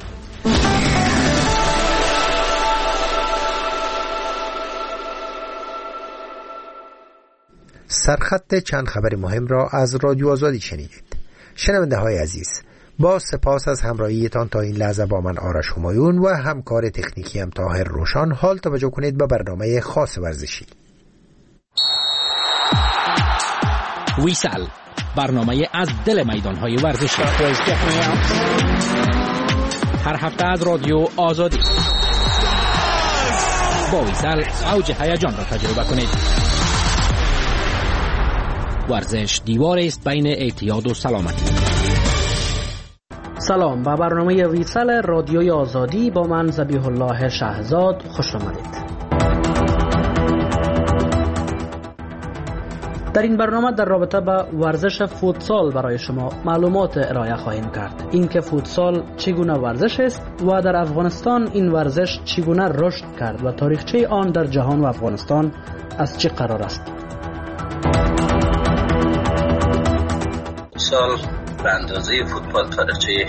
سرخط چند خبر مهم را از رادیو آزادی شنیدید. شنونده های عزیز، با سپاس از همراهیتان تا این لحظه با من آرش همایون و همکار تکنیکی هم طاهر روشان. حال توجه کنید به برنامه خاص ورزشی. ویسل، برنامه از دل میدان‌های ورزشی، هر هفته از رادیو آزادی. با ویسل اوج هیجان را تجربه کنید. ورزش دیوار است بین اعتیاد و سلامتی. سلام، به برنامه ویسل رادیوی آزادی با من ذبیح الله شهزاد خوش آمدید. در این برنامه در رابطه با ورزش فوتسال برای شما معلومات ارائه خواهیم کرد. اینکه فوتسال چگونه ورزش است و در افغانستان این ورزش چگونه رشد کرد و تاریخچه آن در جهان و افغانستان از چه قرار است. فوتسال به اندازه فوتبال تاریخچه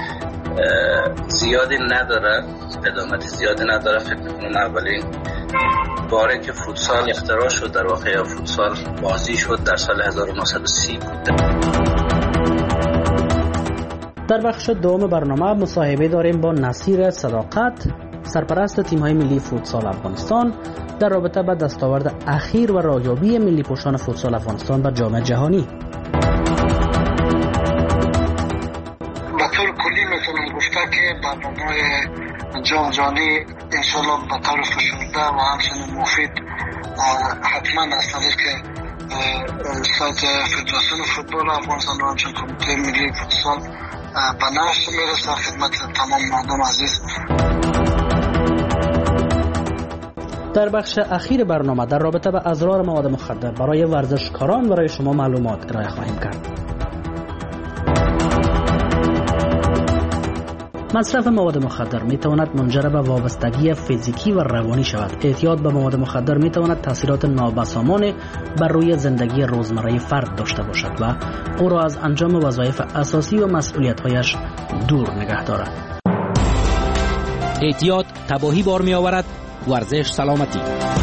زیادی نداره، قدامت زیادی نداره. فکر می‌کنم اولین باره که فوتسال اختراع شد در واقع فوتسال بازی شد در سال هزار و نهصد و سی بود. در بخش دوم برنامه مصاحبه داریم با نصیر صداقت، سرپرست تیم‌های ملی فوتسال افغانستان، در رابطه با دستاورد اخیر و رایابی ملی پوشان فوتسال افغانستان بر جام جهانی. به طور کلی میتونم گفته که برنامه جام جهانی انشالله به طور فشرده و همچنین مفید حتما از طریق سایت فدراسیون فوتبال افغانستان و همچنین کمیته ملی فوتسال به نشر میرسه خدمت تمام مردم عزیز. در بخش اخیر برنامه در رابطه با اضرار مواد مخدر برای ورزشکاران برای شما معلومات ارائه خواهیم کرد. مصرف مواد مخدر می تواند منجر به وابستگی فیزیکی و روانی شود. اعتیاد به مواد مخدر می تواند تاثیرات نابسامان بر روی زندگی روزمره فرد داشته باشد و او را از انجام وظایف اساسی و مسئولیت‌هایش دور نگه دارد. اعتیاد تباهی بار می آورد، ورزش سلامتی.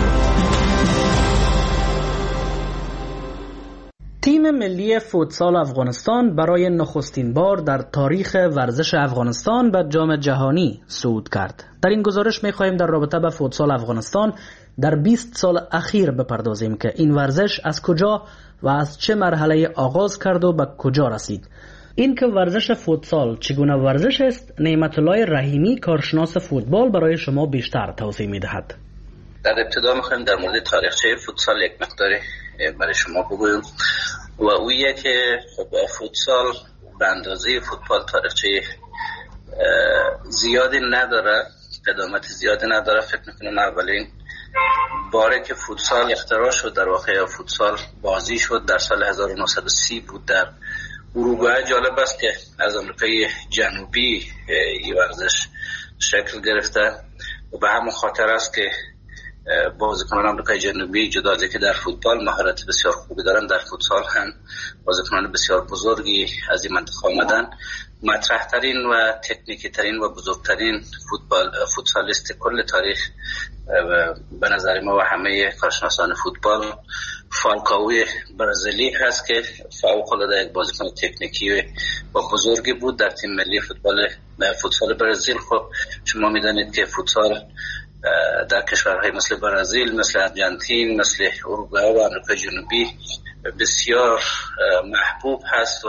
تیم ملی فوتسال افغانستان برای نخستین بار در تاریخ ورزش افغانستان به جام جهانی صعود کرد. در این گزارش می‌خواهیم در رابطه با فوتسال افغانستان در بیست سال اخیر بپردازیم که این ورزش از کجا و از چه مرحله آغاز کرد و به کجا رسید. این که ورزش فوتسال چگونه ورزش است، نعمت الله رحیمی کارشناس فوتبال برای شما بیشتر توضیح می‌دهد. در ابتدا می‌خوایم در مورد تاریخچه فوتسال یک مقداری برای شما بگویم و اویه که فوتسال به اندازه فوتبال تاریخچه زیادی نداره، قدامت زیادی نداره. فکر میکنم اولین باره که فوتسال اختراع شد در واقع فوتسال بازی شد در سال هزار و نهصد و سی بود در اروگوئه. جالب است که از آمریکای جنوبی این ورزش شکل گرفته و به همون خاطر است که بازیکنان آمریکای جنوبی جدا از اینکه در فوتبال مهارت بسیار خوبی دارن، در فوتسال هم بازیکنان بسیار بزرگی از این منطقه آمدن. مطرح ترین و تکنیکی ترین و بزرگترین فوتبال فوتسالیست کل تاریخ به نظر ما و همه کارشناسان فوتبال فالکاوی برزیلی هست که فوق العاده یک بازیکن تکنیکی و بزرگی بود در تیم ملی فوتبال فوتسال برزیل. خب شما میدانید که فوتسال در کشورهای مثل برزیل، مثل ارژانتین، مثل اروگوئه و آمریکای جنوبی بسیار محبوب هست و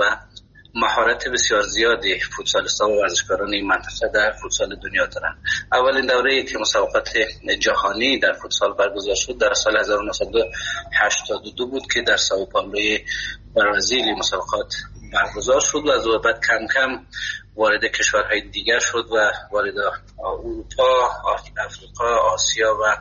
مهارت بسیار زیادی فوتسالیست‌ها و ورزشکاران این منطقه در فوتسال دنیا دارند. اولین دوره‌ای که مسابقات جهانی در فوتسال برگزار شد در سال هزار و نهصد و هشتاد و دو بود که در سائو پائولو برزیل مسابقات برگزار شد و از بعد کم کم وارد کشورهای دیگر شد و وارد اروپا، افریقا، آسیا و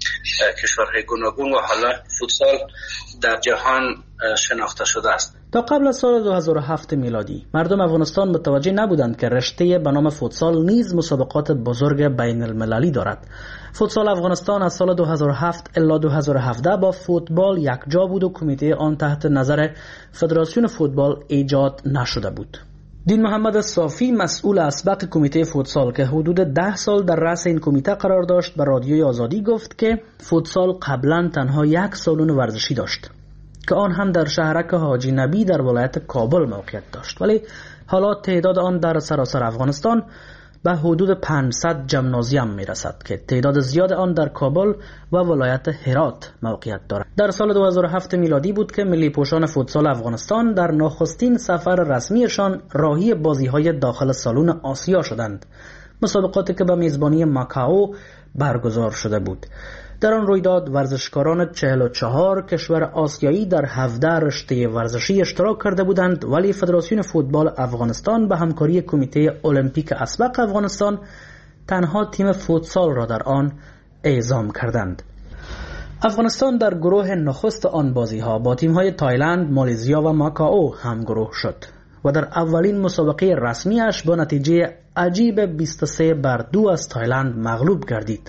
کشورهای گوناگون و حالا فوتسال در جهان شناخته شده است. تا قبل از سال دو هزار و هفت میلادی مردم افغانستان متوجه نبودند که رشته به نام فوتسال نیز مسابقات بزرگ بین المللی دارد. فوتسال افغانستان از سال دو هزار و هفت الی دو هزار و هفده با فوتبال یکجا بود و کمیته آن تحت نظر فدراسیون فوتبال ایجاد نشده بود. دین محمد صافی مسئول اسبق کمیته فوتسال که حدود ده سال در رأس این کمیته قرار داشت به رادیوی آزادی گفت که فوتسال قبلا تنها یک سالن ورزشی داشت که آن هم در شهرک حاجی نبی در ولایت کابل موقعیت داشت، ولی حالا تعداد آن در سراسر افغانستان به حدود پانصد جمنازیم میرسد که تعداد زیاد آن در کابل و ولایت هرات موقعیت دارد. در سال دو هزار و هفت میلادی بود که ملی پوشان فوتسال افغانستان در نخستین سفر رسمیشان راهی بازی‌های داخل سالن آسیا شدند، مسابقاتی که به میزبانی ماکائو برگزار شده بود. در آن رویداد ورزشکاران چهل و چهار کشور آسیایی در هفده رشته ورزشی اشتراک کرده بودند، ولی فدراسیون فوتبال افغانستان به همکاری کمیته المپیک اسبق افغانستان تنها تیم فوتسال را در آن اعزام کردند. افغانستان در گروه نخست آن بازی‌ها با تیم‌های تایلند، مالزیا و ماکائو همگروه شد و در اولین مسابقه رسمیش با نتیجه عجیب بیست و سه بر دو از تایلند مغلوب گردید.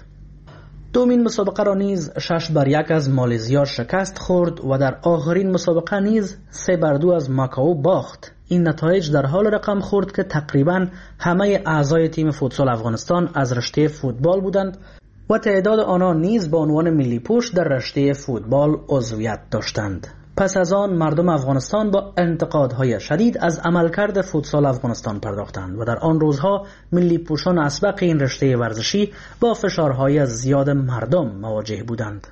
دومین مسابقه را نیز شش بر یک از مالزیا شکست خورد و در آخرین مسابقه نیز سه بر دو از ماکائو باخت. این نتایج در حال رقم خورد که تقریباً همه اعضای تیم فوتسال افغانستان از رشته فوتبال بودند و تعداد آنها نیز به عنوان ملی پوش در رشته فوتبال عضویت داشتند. پس از آن مردم افغانستان با انتقادهای شدید از عملکرد فوتسال افغانستان پرداختند و در آن روزها ملی پوشان اسبق این رشته ورزشی با فشارهای زیاد مردم مواجه بودند.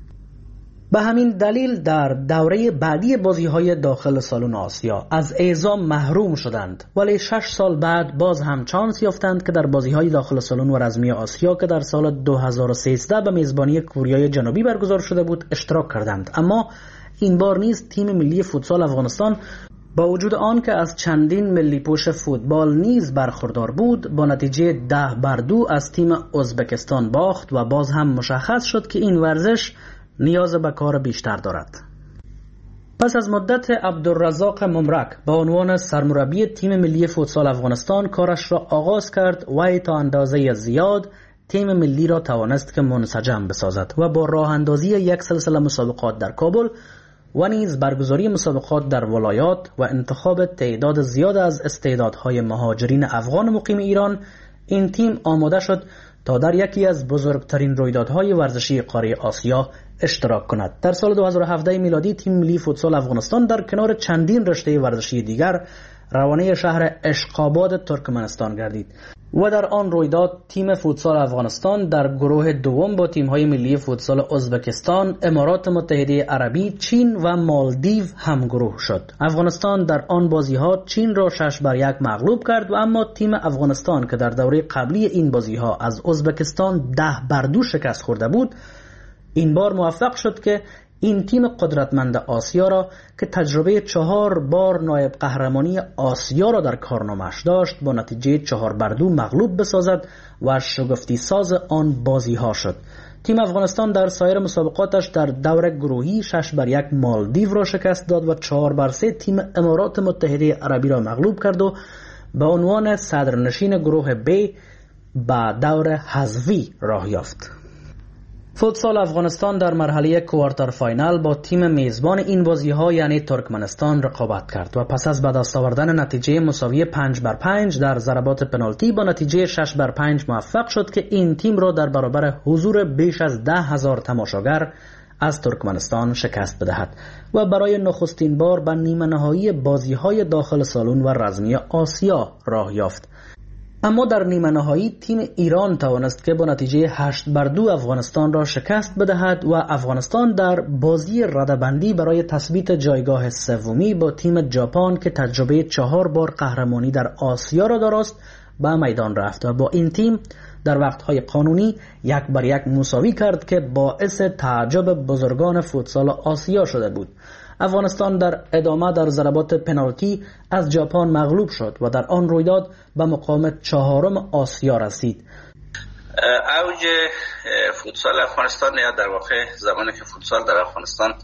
به همین دلیل در دوره بعدی بازی‌های داخل سالن آسیا از اعزام محروم شدند، ولی شش سال بعد باز هم چانس یافتند که در بازی‌های داخل سالن و رزمی آسیا که در سال دو هزار و سیزده به میزبانی کره جنوبی برگزار شده بود اشتراک کردند. اما این بار نیز تیم ملی فوتسال افغانستان با وجود آن که از چندین ملی پوش فوتبال نیز برخوردار بود با نتیجه ده بر دو از تیم ازبکستان باخت و باز هم مشخص شد که این ورزش نیاز به کار بیشتر دارد. پس از مدت عبدالرزاق ممرک به عنوان سرمربی تیم ملی فوتسال افغانستان کارش را آغاز کرد و تا اندازه زیاد تیم ملی را توانست که منسجم بسازد و با راه اندازی یک سلسله مسابقات در کابل و نیز برگزاری مسابقات در ولایات و انتخاب تعداد زیاد از استعدادهای مهاجرین افغان مقیم ایران، این تیم آماده شد تا در یکی از بزرگترین رویدادهای ورزشی قاره آسیا اشتراک کند. در سال دو هزار و هفده میلادی تیم ملی فوتسال افغانستان در کنار چندین رشته ورزشی دیگر روانه شهر اشقاباد ترکمنستان گردید و در آن رویداد تیم فوتسال افغانستان در گروه دوم با تیم‌های ملی فوتسال ازبکستان، امارات متحده عربی، چین و مالدیو همگروه شد. افغانستان در آن بازی‌ها چین را شش بر یک مغلوب کرد و اما تیم افغانستان که در دوره قبلی این بازی‌ها از ازبکستان ده بر دو شکست خورده بود، این بار موفق شد که این تیم قدرتمند آسیا را که تجربه چهار بار نایب قهرمانی آسیا را در کارنامه‌اش داشت با نتیجه چهار بر دو مغلوب بسازد و شگفتی ساز آن بازی ها شد. تیم افغانستان در سایر مسابقاتش در دور گروهی شش بر یک مالدیو را شکست داد و چهار بر سه تیم امارات متحده عربی را مغلوب کرد و به عنوان صدرنشین گروه ب به دور حذفی راه یافت. فوتسال افغانستان در مرحله کوارتر فاینال با تیم میزبان این بازی‌ها یعنی ترکمنستان رقابت کرد و پس از به دست آوردن نتیجه مساوی پنج بر پنج در ضربات پنالتی با نتیجه شش بر پنج موفق شد که این تیم را در برابر حضور بیش از ده هزار تماشاگر از ترکمنستان شکست بدهد و برای نخستین بار به نیمه نهایی بازی‌های داخل سالن و رزمی آسیا راه یافت. اما در نیمه نهایی تیم ایران توانست که با نتیجه هشت بر دو افغانستان را شکست بدهد و افغانستان در بازی رده‌بندی برای تثبیت جایگاه سومی با تیم ژاپن که تجربه چهار بار قهرمانی در آسیا را داشت به میدان رفت و با این تیم در وقتهای قانونی یک بر یک مساوی کرد که باعث تعجب بزرگان فوتسال آسیا شده بود. افغانستان در ادامه در ضربات پنالتی از ژاپن مغلوب شد و در آن رویداد به مقام چهارم آسیا رسید. اوج فوتسال افغانستان یا در واقع زمانی که فوتسال در افغانستان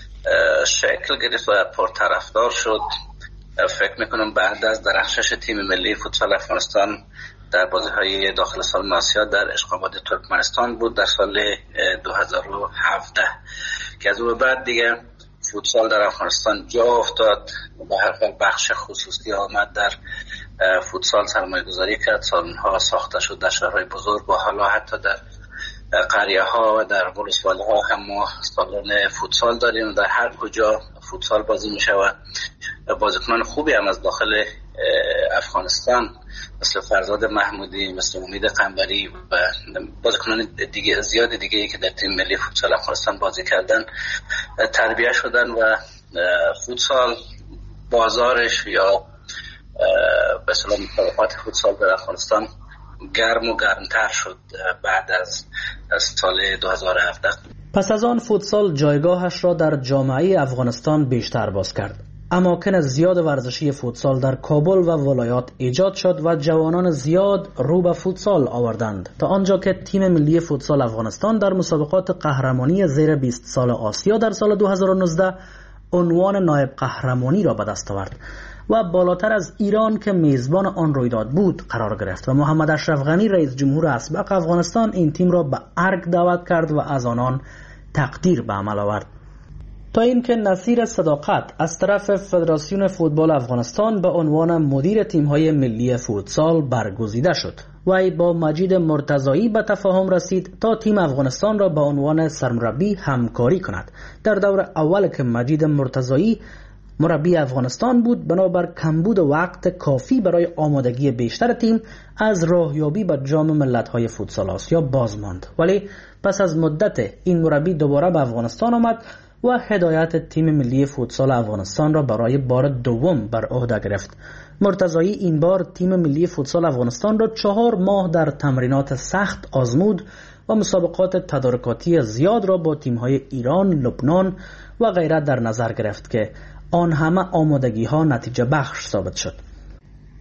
شکل گرفت و پرطرفدار شد، فکر میکنم بعد از درخشش تیم ملی فوتسال افغانستان در بازی‌های داخل سالن آسیا در اشقاباد ترکمنستان بود در سال دو هزار و هفده که از اون بعد دیگه فوتسال در افغانستان جا افتاد. به هر حال بخش خصوصی آمد در فوتسال سرمایه گذاری کرد، سالن‌ها ساخته شد در شهرهای بزرگ و حالا حتی در قریه ها و در ولسواله ها هم ما سالن فوتسال داریم. در هر کجا فوتسال بازی می شود. بازیکنان خوبی هم از داخل افغانستان مثل فرزاد محمودی، مثل امید قنبری و بازیکنان دیگه زیاد دیگه ای که در تیم ملی فوتسال افغانستان بازی کردن تربیت شدن و فوتسال بازارش یا به اصطلاح مسابقات فوتسال در افغانستان گرم و گرمتر شد بعد از سال دو هزار و هفده. پس از آن فوتسال جایگاهش را در جامعه افغانستان بیشتر باز کرد. اماکن زیاد ورزشی فوتسال در کابل و ولایات ایجاد شد و جوانان زیاد رو به فوتسال آوردند تا آنجا که تیم ملی فوتسال افغانستان در مسابقات قهرمانی زیر بیست سال آسیا در سال دو هزار و نوزده عنوان نایب قهرمانی را به دست آورد و بالاتر از ایران که میزبان آن رویداد بود قرار گرفت و محمد اشرف غنی رئیس جمهور اسبق افغانستان این تیم را به ارگ دعوت کرد و از آنان تقدیر به عمل آورد تا اینکه نصیر صداقت از طرف فدراسیون فوتبال افغانستان به عنوان مدیر تیم‌های ملی فوتسال برگزیده شد و با مجید مرتضایی به تفاهم رسید تا تیم افغانستان را به عنوان سرمربی همکاری کند. در دور اول که مجید مرتضایی مربی افغانستان بود، بنابر کمبود وقت کافی برای آمادگی بیشتر تیم از راهیابی به جام ملت‌های فوتسال آسیا باز ماند، ولی پس از مدت این مربی دوباره به افغانستان آمد و هدایت تیم ملی فوتسال افغانستان را برای بار دوم بر عهده گرفت. مرتضایی این بار تیم ملی فوتسال افغانستان را چهار ماه در تمرینات سخت آزمود و مسابقات تدارکاتی زیاد را با تیم‌های ایران، لبنان و غیره در نظر گرفت که آن همه آمادگی ها نتیجه بخش ثابت شد.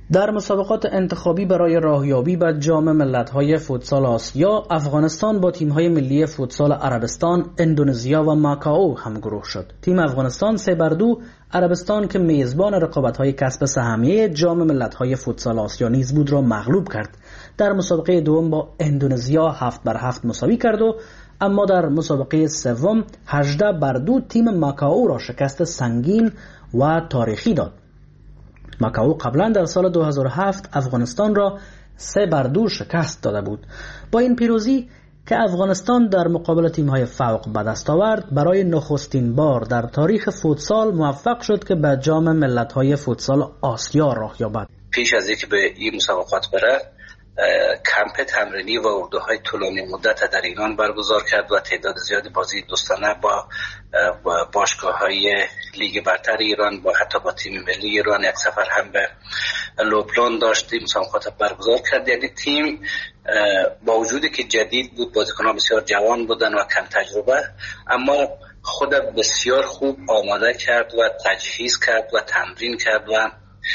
در مسابقات انتخابی برای راهیابی به جام ملت‌های فوتسال آسیا، افغانستان با تیم‌های ملی فوتسال عربستان، اندونزیا و ماکائو همگروه شد. تیم افغانستان سه بر دو عربستان که میزبان رقابت‌های کسب سهمیه جام ملت‌های فوتسال آسیا نیز بود را مغلوب کرد. در مسابقه دوم با اندونزیا هفت بر هفت مساوی کرد و اما در مسابقه سوم هجده بر دو تیم ماکائو را شکست سنگین و تاریخی داد. ماکائو قبلا در سال دو هزار و هفت افغانستان را سه بر دو شکست داده بود. با این پیروزی که افغانستان در مقابل تیم‌های فوق به دست آورد، برای نخستین بار در تاریخ فوتسال موفق شد که به جام ملت‌های فوتسال آسیا راه یابد. پیش از اینکه به این مسابقات بره، کمپ تمرینی و اردوهای طولانی مدت در ایران برگزار کرد و تعداد زیادی بازی دوستانه با باشگاه‌های لیگ برتر ایران با حتی با تیم ملی ایران یک سفر هم به لبنان داشت. مسابقات برگزار کرد. یعنی تیم با وجودی که جدید بود، بازیکنان بسیار جوان بودن و کم تجربه، اما خود بسیار خوب آماده کرد و تجهیز کرد و تمرین کرد و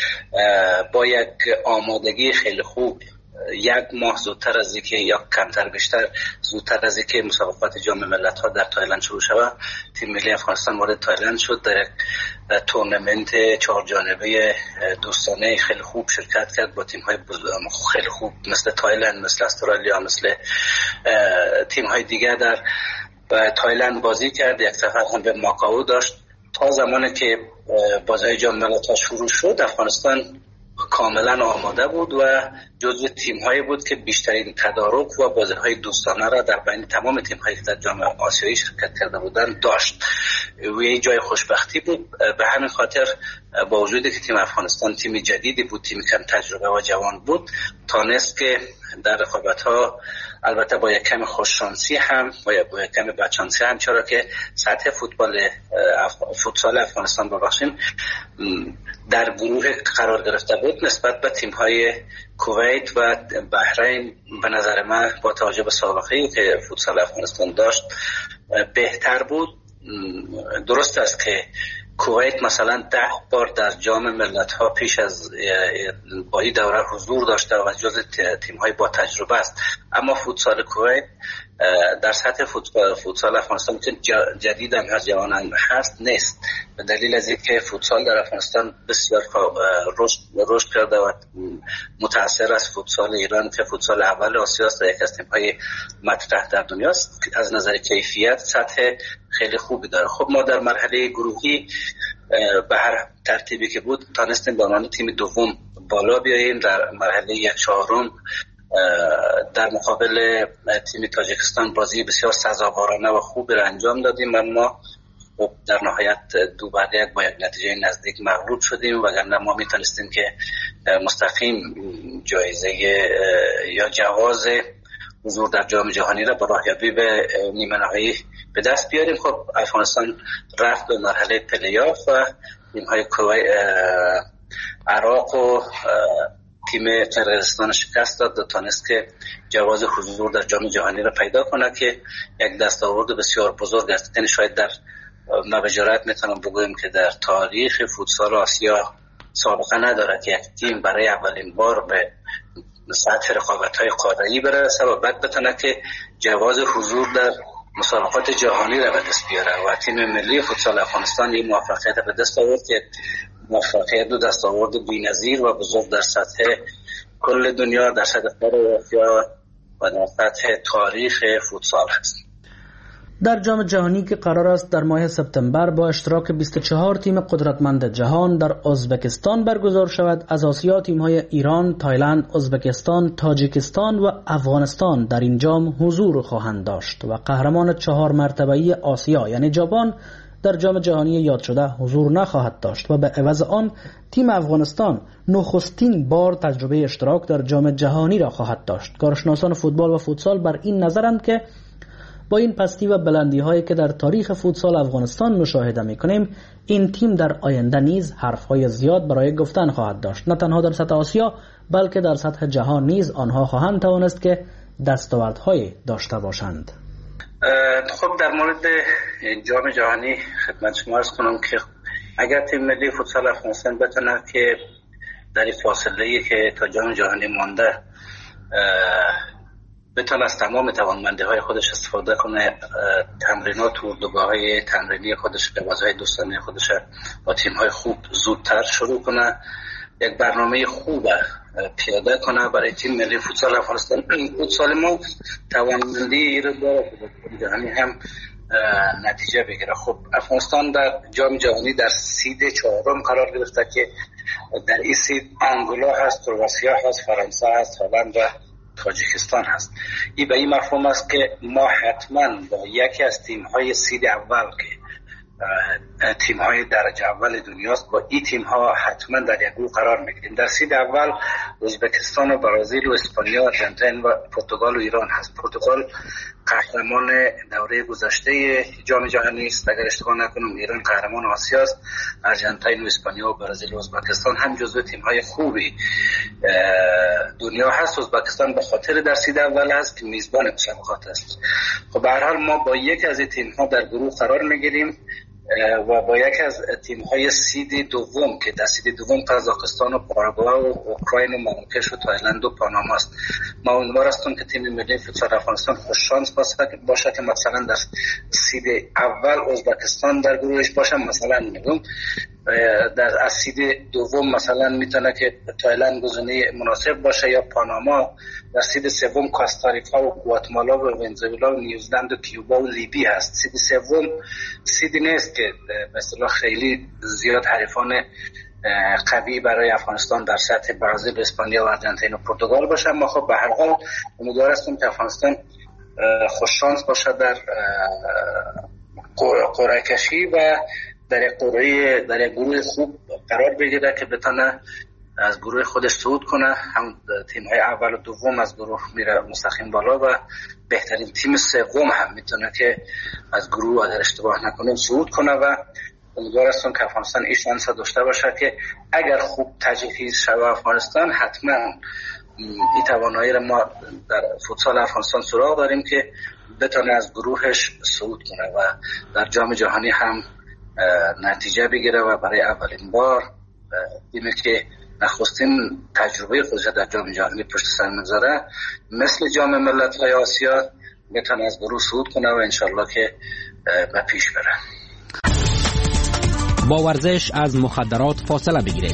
با یک آمادگی خیلی خوب یک ماه زودتر از اینکه یا کمتر بیشتر زودتر از اینکه مسابقات جام ملت‌ها در تایلند شروع شود، تیم ملی افغانستان وارد تایلند شد. در یک تورنمنت چهار جانبه دوستانه خیلی خوب شرکت کرد با تیم‌های خیلی خوب مثل تایلند، مثل استرالیا، مثل تیم‌های دیگر در تایلند بازی کرد. یک سفر هم به ماکائو داشت. تا زمانی که بازی جام ملت‌ها شروع شد، افغانستان کاملا آماده بود و جزو تیم‌هایی بود که بیشترین تدارک و بازی‌های دوستانه را در بین تمام تیم‌هایی که در جام آسیایی شرکت کرده بودند داشت. و یه جای خوشبختی بود. به همین خاطر با وجودی که تیم افغانستان تیم جدیدی بود، تیم کم تجربه و جوان بود، تانست که در رقابت‌ها البته با یک کم خوششانسی هم با یک کم بدشانسی هم، چرا که سطح فوتبال فوتسال افغانستان ببخشیم در گروه قرار گرفته بود نسبت به تیم‌های کویت و بحرین. به نظر من با توجه به سابقه‌ای که فوتسال افغانستان داشت بهتر بود. درست است که کویت مثلا ده بار در جام ملت‌ها پیش از با این دوره حضور داشته و جز تیم‌های با تجربه است، اما فوتسال کویت در سطح فوتبال فوتسال افغانستان که جدید هم هست، جوان هم هست نیست، به دلیل از اینکه فوتسال در افغانستان بسیار رشد رشد کرده و متأثر از فوتسال ایران که فوتسال اول آسیا است و یک از تیم‌های مطرح در دنیا است. از نظر کیفیت سطح خیلی خوبی داره. خب ما در مرحله گروهی به هر ترتیبی که بود تانستیم به عنوان تیم دوم بالا بیاییم. در مرحله یک چهارم در مقابل تیم تاجیکستان بازی بسیار سزاوارانه و خوبی را انجام دادیم، اما در نهایت دو بر یک با یک نتیجه نزدیک مغلوب شدیم، وگرنه ما میتونستیم که مستقیم جایزه یا جواز حضور در جام جهانی را با راهیابی به نیمه نهایی به دست بیاریم. خب افغانستان رفت به مرحله پلی‌آف و تیم‌های کویت، عراق و تیم قرقیزستان شکست داد و تانست که جواز حضور در جام جهانی را پیدا کنه که یک دستاورد بسیار بزرگ است. یعنی شاید در مبجرات میتونم بگویم که در تاریخ فوتسال آسیا سابقه نداره که یک تیم برای اولین بار به سطح رقابت‌های قاره‌ای برسه و بعد بتونه که جواز حضور در مسابقات جهانی را به دست بیاره. و تیم ملی فوتسال افغانستان این موفقیت به دست آورد که موفقیت دو دستاورد بی‌نظیر و بزرگ در سطح کل دنیا، در سطح قاره آسیا و در سطح تاریخ فوتسال است. در جام جهانی که قرار است در ماه سپتامبر با اشتراک بیست و چهار تیم قدرتمند جهان در ازبکستان برگزار شود، از آسیا تیم‌های ایران، تایلند، ازبکستان، تاجیکستان و افغانستان در این جام حضور خواهند داشت و قهرمان چهار مرتبه‌ای آسیا یعنی ژاپن در جام جهانی یاد شده حضور نخواهد داشت و به عوض آن تیم افغانستان نخستین بار تجربه اشتراک در جام جهانی را خواهد داشت. کارشناسان فوتبال و فوتسال بر این نظرند که با این پستی و بلندی هایی که در تاریخ فوتسال افغانستان مشاهده می کنیم، این تیم در آینده نیز حرف های زیاد برای گفتن خواهد داشت. نه تنها در سطح آسیا بلکه در سطح جهان نیز آنها خواهند توانست که دستاوردهای داشته باشند. خب در مورد جام جهانی خدمت شما عرض کنم که اگر تیم ملی فوتسال افغانستان بتونه که در این فاصله که تا جام جهانی مانده بتونه از تمام توانمندی های خودش استفاده کنه، تمرینات و اردوگاه‌های تمرینی خودش، بازی‌های دوستانه خودش با تیم‌های خوب زودتر شروع کنه، یک برنامه خوب پیاده کنه برای تیم ملی فوتسال افغانستان. فوتسال ما توانمندی رو داره جهانی هم نتیجه بگیره. خب افغانستان در جام جهانی در سید چهارم قرار گرفته که در این سید انگولا هست، کرواتیا هست، فرانسه هست، هلند و تاجیکستان هست. این به این مفهوم است که ما حتما با یکی از تیم‌های سید اول که تیم‌های درجه اول دنیاست، با این تیم‌ها حتما در یک گروه قرار می‌گیریم. در سید اول ازبکستان و برزیل و اسپانیا و آرژانتین و پرتغال و ایران هست. پرتغال قهرمان دوره گذشته جام جهانی است، اگر اشتباه نکنم. ایران قهرمان آسیا است. آرژانتین و اسپانیا و برزیل و ازبکستان هم جزو تیم‌های خوبی دنیا هست. ازبکستان به خاطر در سید اول است که میزبان مسابقات است. خب به هر حال ما با یک از این تیم‌ها در گروه قرار می‌گیریم و با یک از تیم‌های سید دوم که در سید دوم قزاقستان و پاراگوئه و اوکراین و مراکش و تایلند و پاناما است. ما امیدوار هستیم که تیم ملی فوتسال افغانستان خوش شانس باشه که مثلا در سید اول ازبکستان در گروهش باشه، مثلا میگم در از سید دوم مثلا میتونه که تایلند گزینه مناسب باشه یا پاناما. در سید سوم کاستاریکا و گواتمالا و ونزوئلا و نیوزلند و کیوبا و لیبی هست. سید سوم سیدی نیست که به اصطلاح خیلی زیاد حریفان قوی برای افغانستان در سطح برزیل، اسپانیا و آرژانتین و پرتغال باشه. ما خب به هر حال امیدوار هستیم که افغانستان خوش شانس باشه در قرعه کشی و در یک قرعه در یک گروه خوب قرار بگیره که بتونه از گروه خودش صعود کنه. هم تیم‌های اول و دوم از گروه میره مستقیم بالا و بهترین تیم سوم هم میتونه که از گروه اگر اشتباه نکنم صعود کنه و امیدوار هستم که افغانستان این شانس داشته باشه که اگر خوب تجهیز شود افغانستان حتما این توانایی را ما در فوتسال افغانستان سراغ داریم که بتونه از گروهش صعود کنه و در جام جهانی هم نتیجه بگیره و برای اولین بار دیمه که نخستین تجربه خودش در جام جهانی پشت سر میذاره، مثل جام ملت‌های آسیا بتونه از گروه صعود کنه و انشالله که به پیش بره. با ورزش از مخدرات فاصله بگیرید.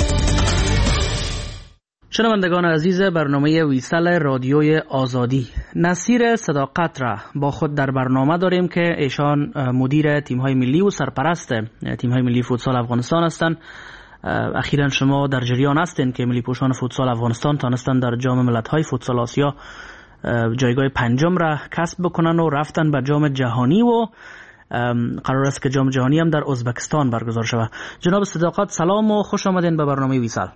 شنوندگان عزیز برنامه ویسال رادیوی آزادی، نصیر صداقت را با خود در برنامه داریم که ایشان مدیر تیم‌های ملی و سرپرست تیم‌های ملی فوتسال افغانستان هستند. اخیراً شما در جریان هستین که ملی پوشان فوتسال افغانستان تانستن در جام ملت‌های فوتسال آسیا جایگاه پنجم را کسب بکنن و رفتن به جام جهانی و قرار است که جام جهانی هم در ازبکستان برگزار شود. جناب صداقت سلام و خوش آمدین به برنامه ویسال.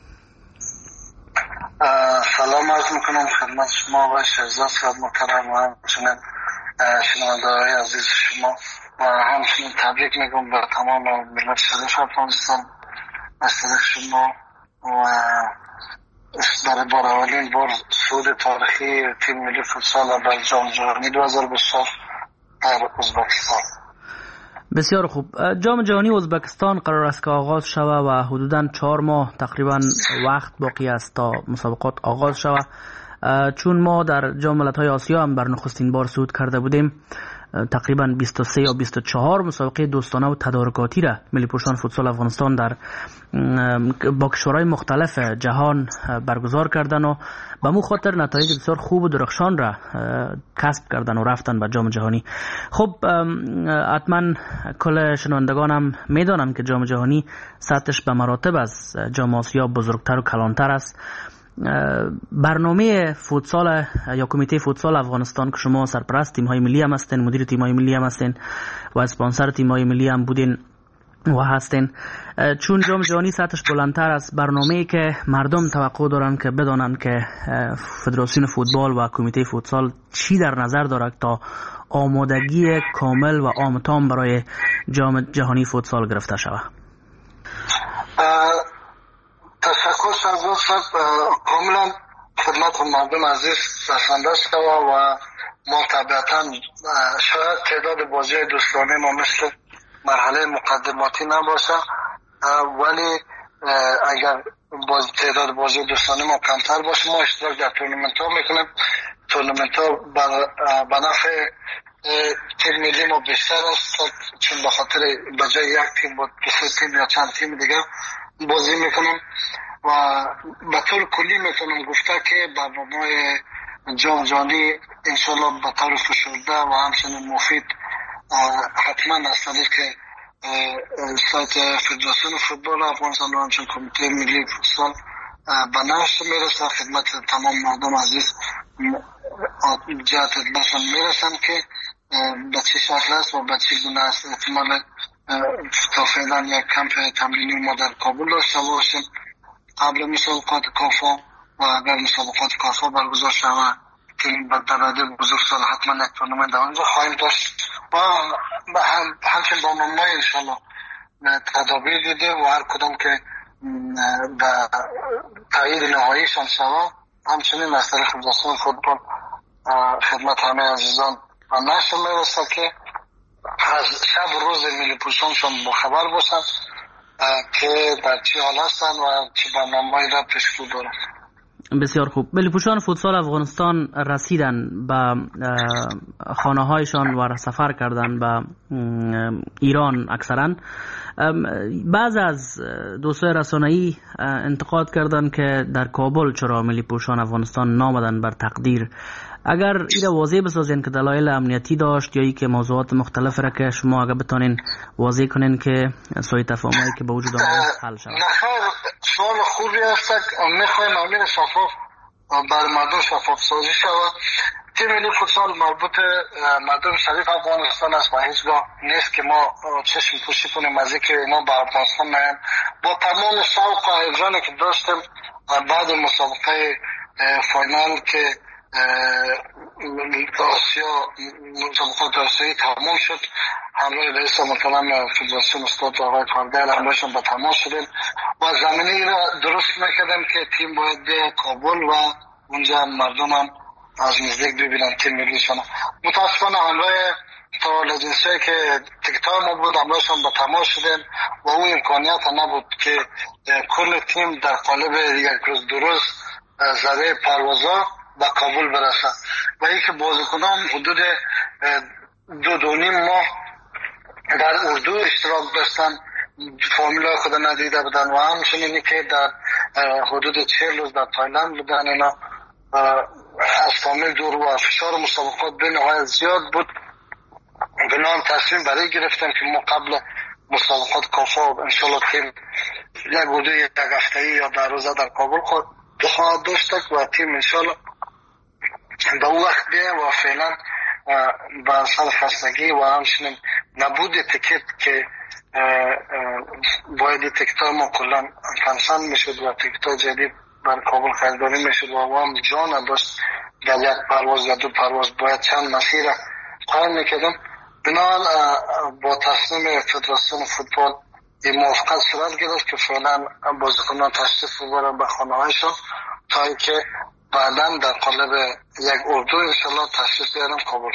سلام عرض میکنم خدمت شما و شهرزاد صاحب محترم و همچنین شنونده‌های عزیز شما و همچنین تبریک میگم به تمام ملت شریف افغانستان از طریق شما و برای بار اولین بار صعود تاریخی تیم ملی فوتسال در جام جهانی دو هزار و بیست و چهار در ازبکستان. بسیار خوب. جام جهانی ازبکستان قرار است که آغاز شود و حدوداً چهار ماه تقریبا وقت باقی است تا مسابقات آغاز شود. چون ما در جام ملت‌های آسیا هم بر نخستین بار صعود کرده بودیم، تقریبا بیست و سه یا بیست و چهار مسابقه دوستانه و تدارکاتی را ملی پوشان فوتسال افغانستان در با کشورهای مختلف جهان برگزار کردن و به مو خاطر نتایج بسیار خوب و درخشان را کسب کردن و رفتن به جام جهانی. خب حتما کل شنوندگان هم میدانم که جام جهانی سطحش به مراتب از جام آسیا بزرگتر و کلانتر است. برنامه فوتسال یا کمیته فوتسال افغانستان که شما سرپرست تیم‌های ملی هم هستین، مدیر تیم‌های ملی هم هستین و اسپانسر تیم‌های ملی هم بودین و هستین، چون جام جهانی سطحش بلندتر است، برنامه‌ای که مردم توقع دارن که بدانن که فدراسیون فوتبال و کمیته فوتسال چی در نظر دارد تا آمادگی کامل و عام برای جام جهانی فوتسال گرفته شود. تشکر شهرزاد صاحب، کاملا خدمت مردم عزیز رسانده شد و ما طبیعتا شاید تعداد بازی دوستانه ما مثل مرحله مقدماتی نباشه، ولی اگر باز تعداد بازی دوستانه ما کمتر باشه ما اشتراک در تورنمنت ها میکنیم. تورنمنت ها به نفع تیم ملی ما بیشتر است، چون به خاطر بجای یک تیم با دو سه تیم یا چند تیم دیگه بازی میکنیم و به طور کلی میتونم گفته که برنامه جام جهانی انشالله به طور فشرده و همچنین مفید حتما از طریق سایت فدراسیون فوتبال افغانستان و همچنین کمیته ملی فوتبال به نشر میرسه، خدمت تمام مردم عزیز جهت اطلاعشان میرسم که به چه شکل است و به چه گونه است. احتمال تا فعلا یک کمپ تمرینی ما در کابل داشته باشیم قبل مسابقات کافا و اگر مسابقات کافا برگزار شود که در رده بزرگ سال حتما یک تورنمنت در آنجا خواهیم داشت و همچنین با برنامه‌های انشالله تدابیر دیده و هر کدام که به تایید نهاییشان شود همچنین از طریق فدراسیون فوتبال خدمت همه عزیزان و نشر میرسه که از شب روز ملی پوشانشان بخبر باشند که در چه حال هستند و چه برنامه‌ای را پیش رو دارند. بسیار خوب. ملی پوشان فوتسال افغانستان رسیدن به خانه هایشان و سفر کردن به ایران. اکثرا بعض از دوستای رسانه‌ای انتقاد کردند که در کابل چرا ملی پوشان افغانستان نامدن بر تقدیر. اگر این واضح بسازین که دلایل امنیتی داشت یا ای که موضوعات مختلف را که شما اگر بتونین واضح کنین که سوی تفاهمایی که به وجود آمده حل شود. نخیر سوال خوبی است. میخوایم امیر شفاف بر مردم شفاف سازی شود. تیم ملی فوتسال مربوط مردم شریف افغانستان است و هیچگاه نیست که ما چشم پوشی کنیم از اینکه اینا به افغانستان نیاین. با تمام شوق و هیجانی که داشتیم بعد مسابقه فاینال که آسیا مسابقات آسیایی تمام شد همراه رئیس محترم فدراسیون استاد آقای کارگر همراهشان به تماس شدیم و زمینه ای را درست میکردیم که تیم باید به کابل و اونجا مردم هم از نزدیک ببینن تیم ملیشان. متاسفانه همراه تا لجنسی که تکتار ما بود همراهشان به تماس شدیم و اون امکانیت نبود که کل تیم در قالب یک روز دو روز زده پروازا به کابل برسن و این که بازیکنان حدود دو دو نیم ماه در اردو اشتراک داشتن فامیلای خود ندیده بودن و همچنینی که در حدود چهل روز در تایلند بودن. اینا از فامیل دور و فشار مسابقات به نهایت زیاد بود. بنابراین تصمیم برای گرفتن که ما قبل مسابقات کافا انشالله تیم یک حدود یک هفته‌ای یا در روزه در کابل خواهد داشت و تیم انشالله به اون وقت بیایم و فعلا به اصل خستگی و همچنین نبود تکت که باید تکت ها ما کلا کنسل میشد و تکت ها جدید بر کابل خریداری میشد و هم جا نداشت در یک پرواز یا دو پرواز باید چند مسیر قایم میکردم. بنابراین با تصمیم فدراسیون فوتبال این موافقت صورت گرفت که فعلا بازیکنان تشریف ببرن به خانه هایشان تا اینکه بعداً در قالب یک اردو انشالله تشریف بیارم کابل.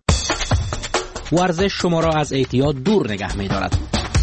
ورزش شما را از اعتیاد دور نگه می دارد.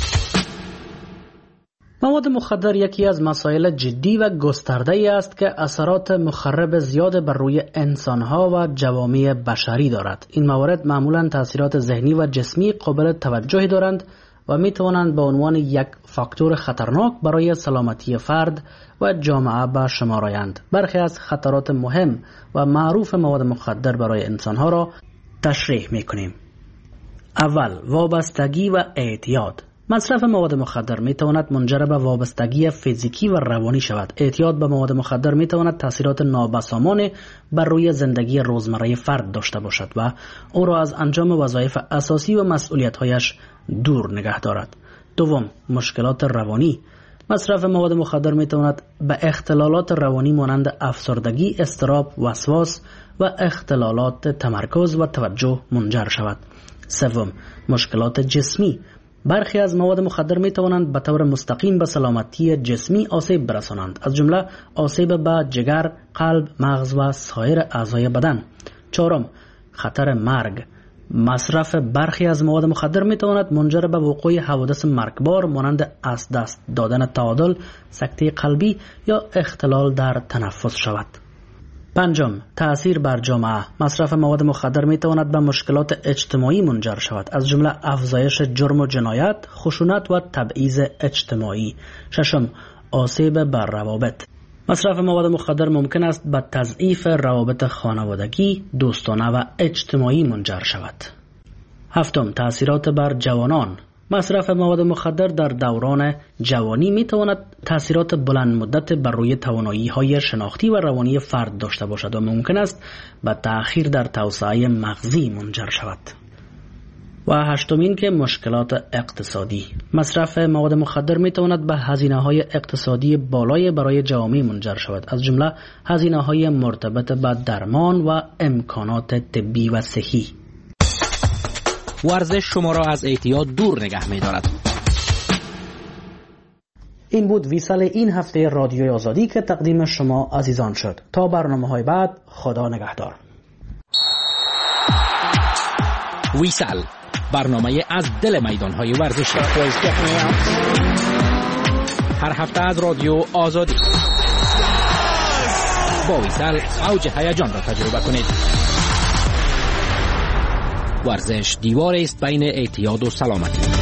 مواد مخدر یکی از مسائل جدی و گسترده‌ای است که اثرات مخرب زیاد بر روی انسانها و جوامع بشری دارد. این موارد معمولاً تاثیرات ذهنی و جسمی قابل توجهی دارند و می توانند به عنوان یک فاکتور خطرناک برای سلامتی فرد و جامعه به شمار آیند. برخی از خطرات مهم و معروف مواد مخدر برای انسانها را تشریح می کنیم. اول، وابستگی و اعتیاد. مصرف مواد مخدر می تواند منجر به وابستگی فیزیکی و روانی شود. اعتیاد به مواد مخدر می تواند تاثیرات نابسامان بر روی زندگی روزمره فرد داشته باشد و او را از انجام وظایف اساسی و مسئولیت‌هایش دور نگه دارد. دوم، مشکلات روانی. مصرف مواد مخدر می تواند به اختلالات روانی مانند افسردگی، اضطراب، وسواس و اختلالات تمرکز و توجه منجر شود. سوم، مشکلات جسمی. برخی از مواد مخدر می توانند به طور مستقیم به سلامتی جسمی آسیب برسانند، از جمله آسیب به جگر، قلب، مغز و سایر اعضای بدن. چهارم، خطر مرگ. مصرف برخی از مواد مخدر می تواند منجر به وقوع حوادث مرگبار مانند از دست دادن تعادل، سکته قلبی یا اختلال در تنفس شود. پنجم، تأثیر بر جامعه. مصرف مواد مخدر می تواند به مشکلات اجتماعی منجر شود، از جمله افزایش جرم و جنایت، خشونت و تبعیض اجتماعی. ششم، آسیب بر روابط. مصرف مواد مخدر ممکن است به تضعیف روابط خانوادگی، دوستانه و اجتماعی منجر شود. هفتم، تأثیرات بر جوانان. مصرف مواد مخدر در دوران جوانی می تواند تأثیرات بلند مدت بر روی توانایی‌های شناختی و روانی فرد داشته باشد و ممکن است به تأخیر در توسعه مغزی منجر شود. و هشتمین که مشکلات اقتصادی. مصرف مواد مخدر می تواند به هزینه‌های اقتصادی بالای برای جوامع منجر شود، از جمله هزینه‌های مرتبط به درمان و امکانات طبی و صحی. ورزش شما را از اعتیاد دور نگه می دارد. این بود ویسال این هفته رادیوی آزادی که تقدیم شما عزیزان شد. تا برنامه‌های بعد، خدا نگهدار. ویسال، برنامه از دل میدان‌های ورزشی. هر هفته از رادیو آزادی. با ویسال اوج هیجان را تجربه کنید. ورزش دیواری است بین اعتیاد و سلامتی.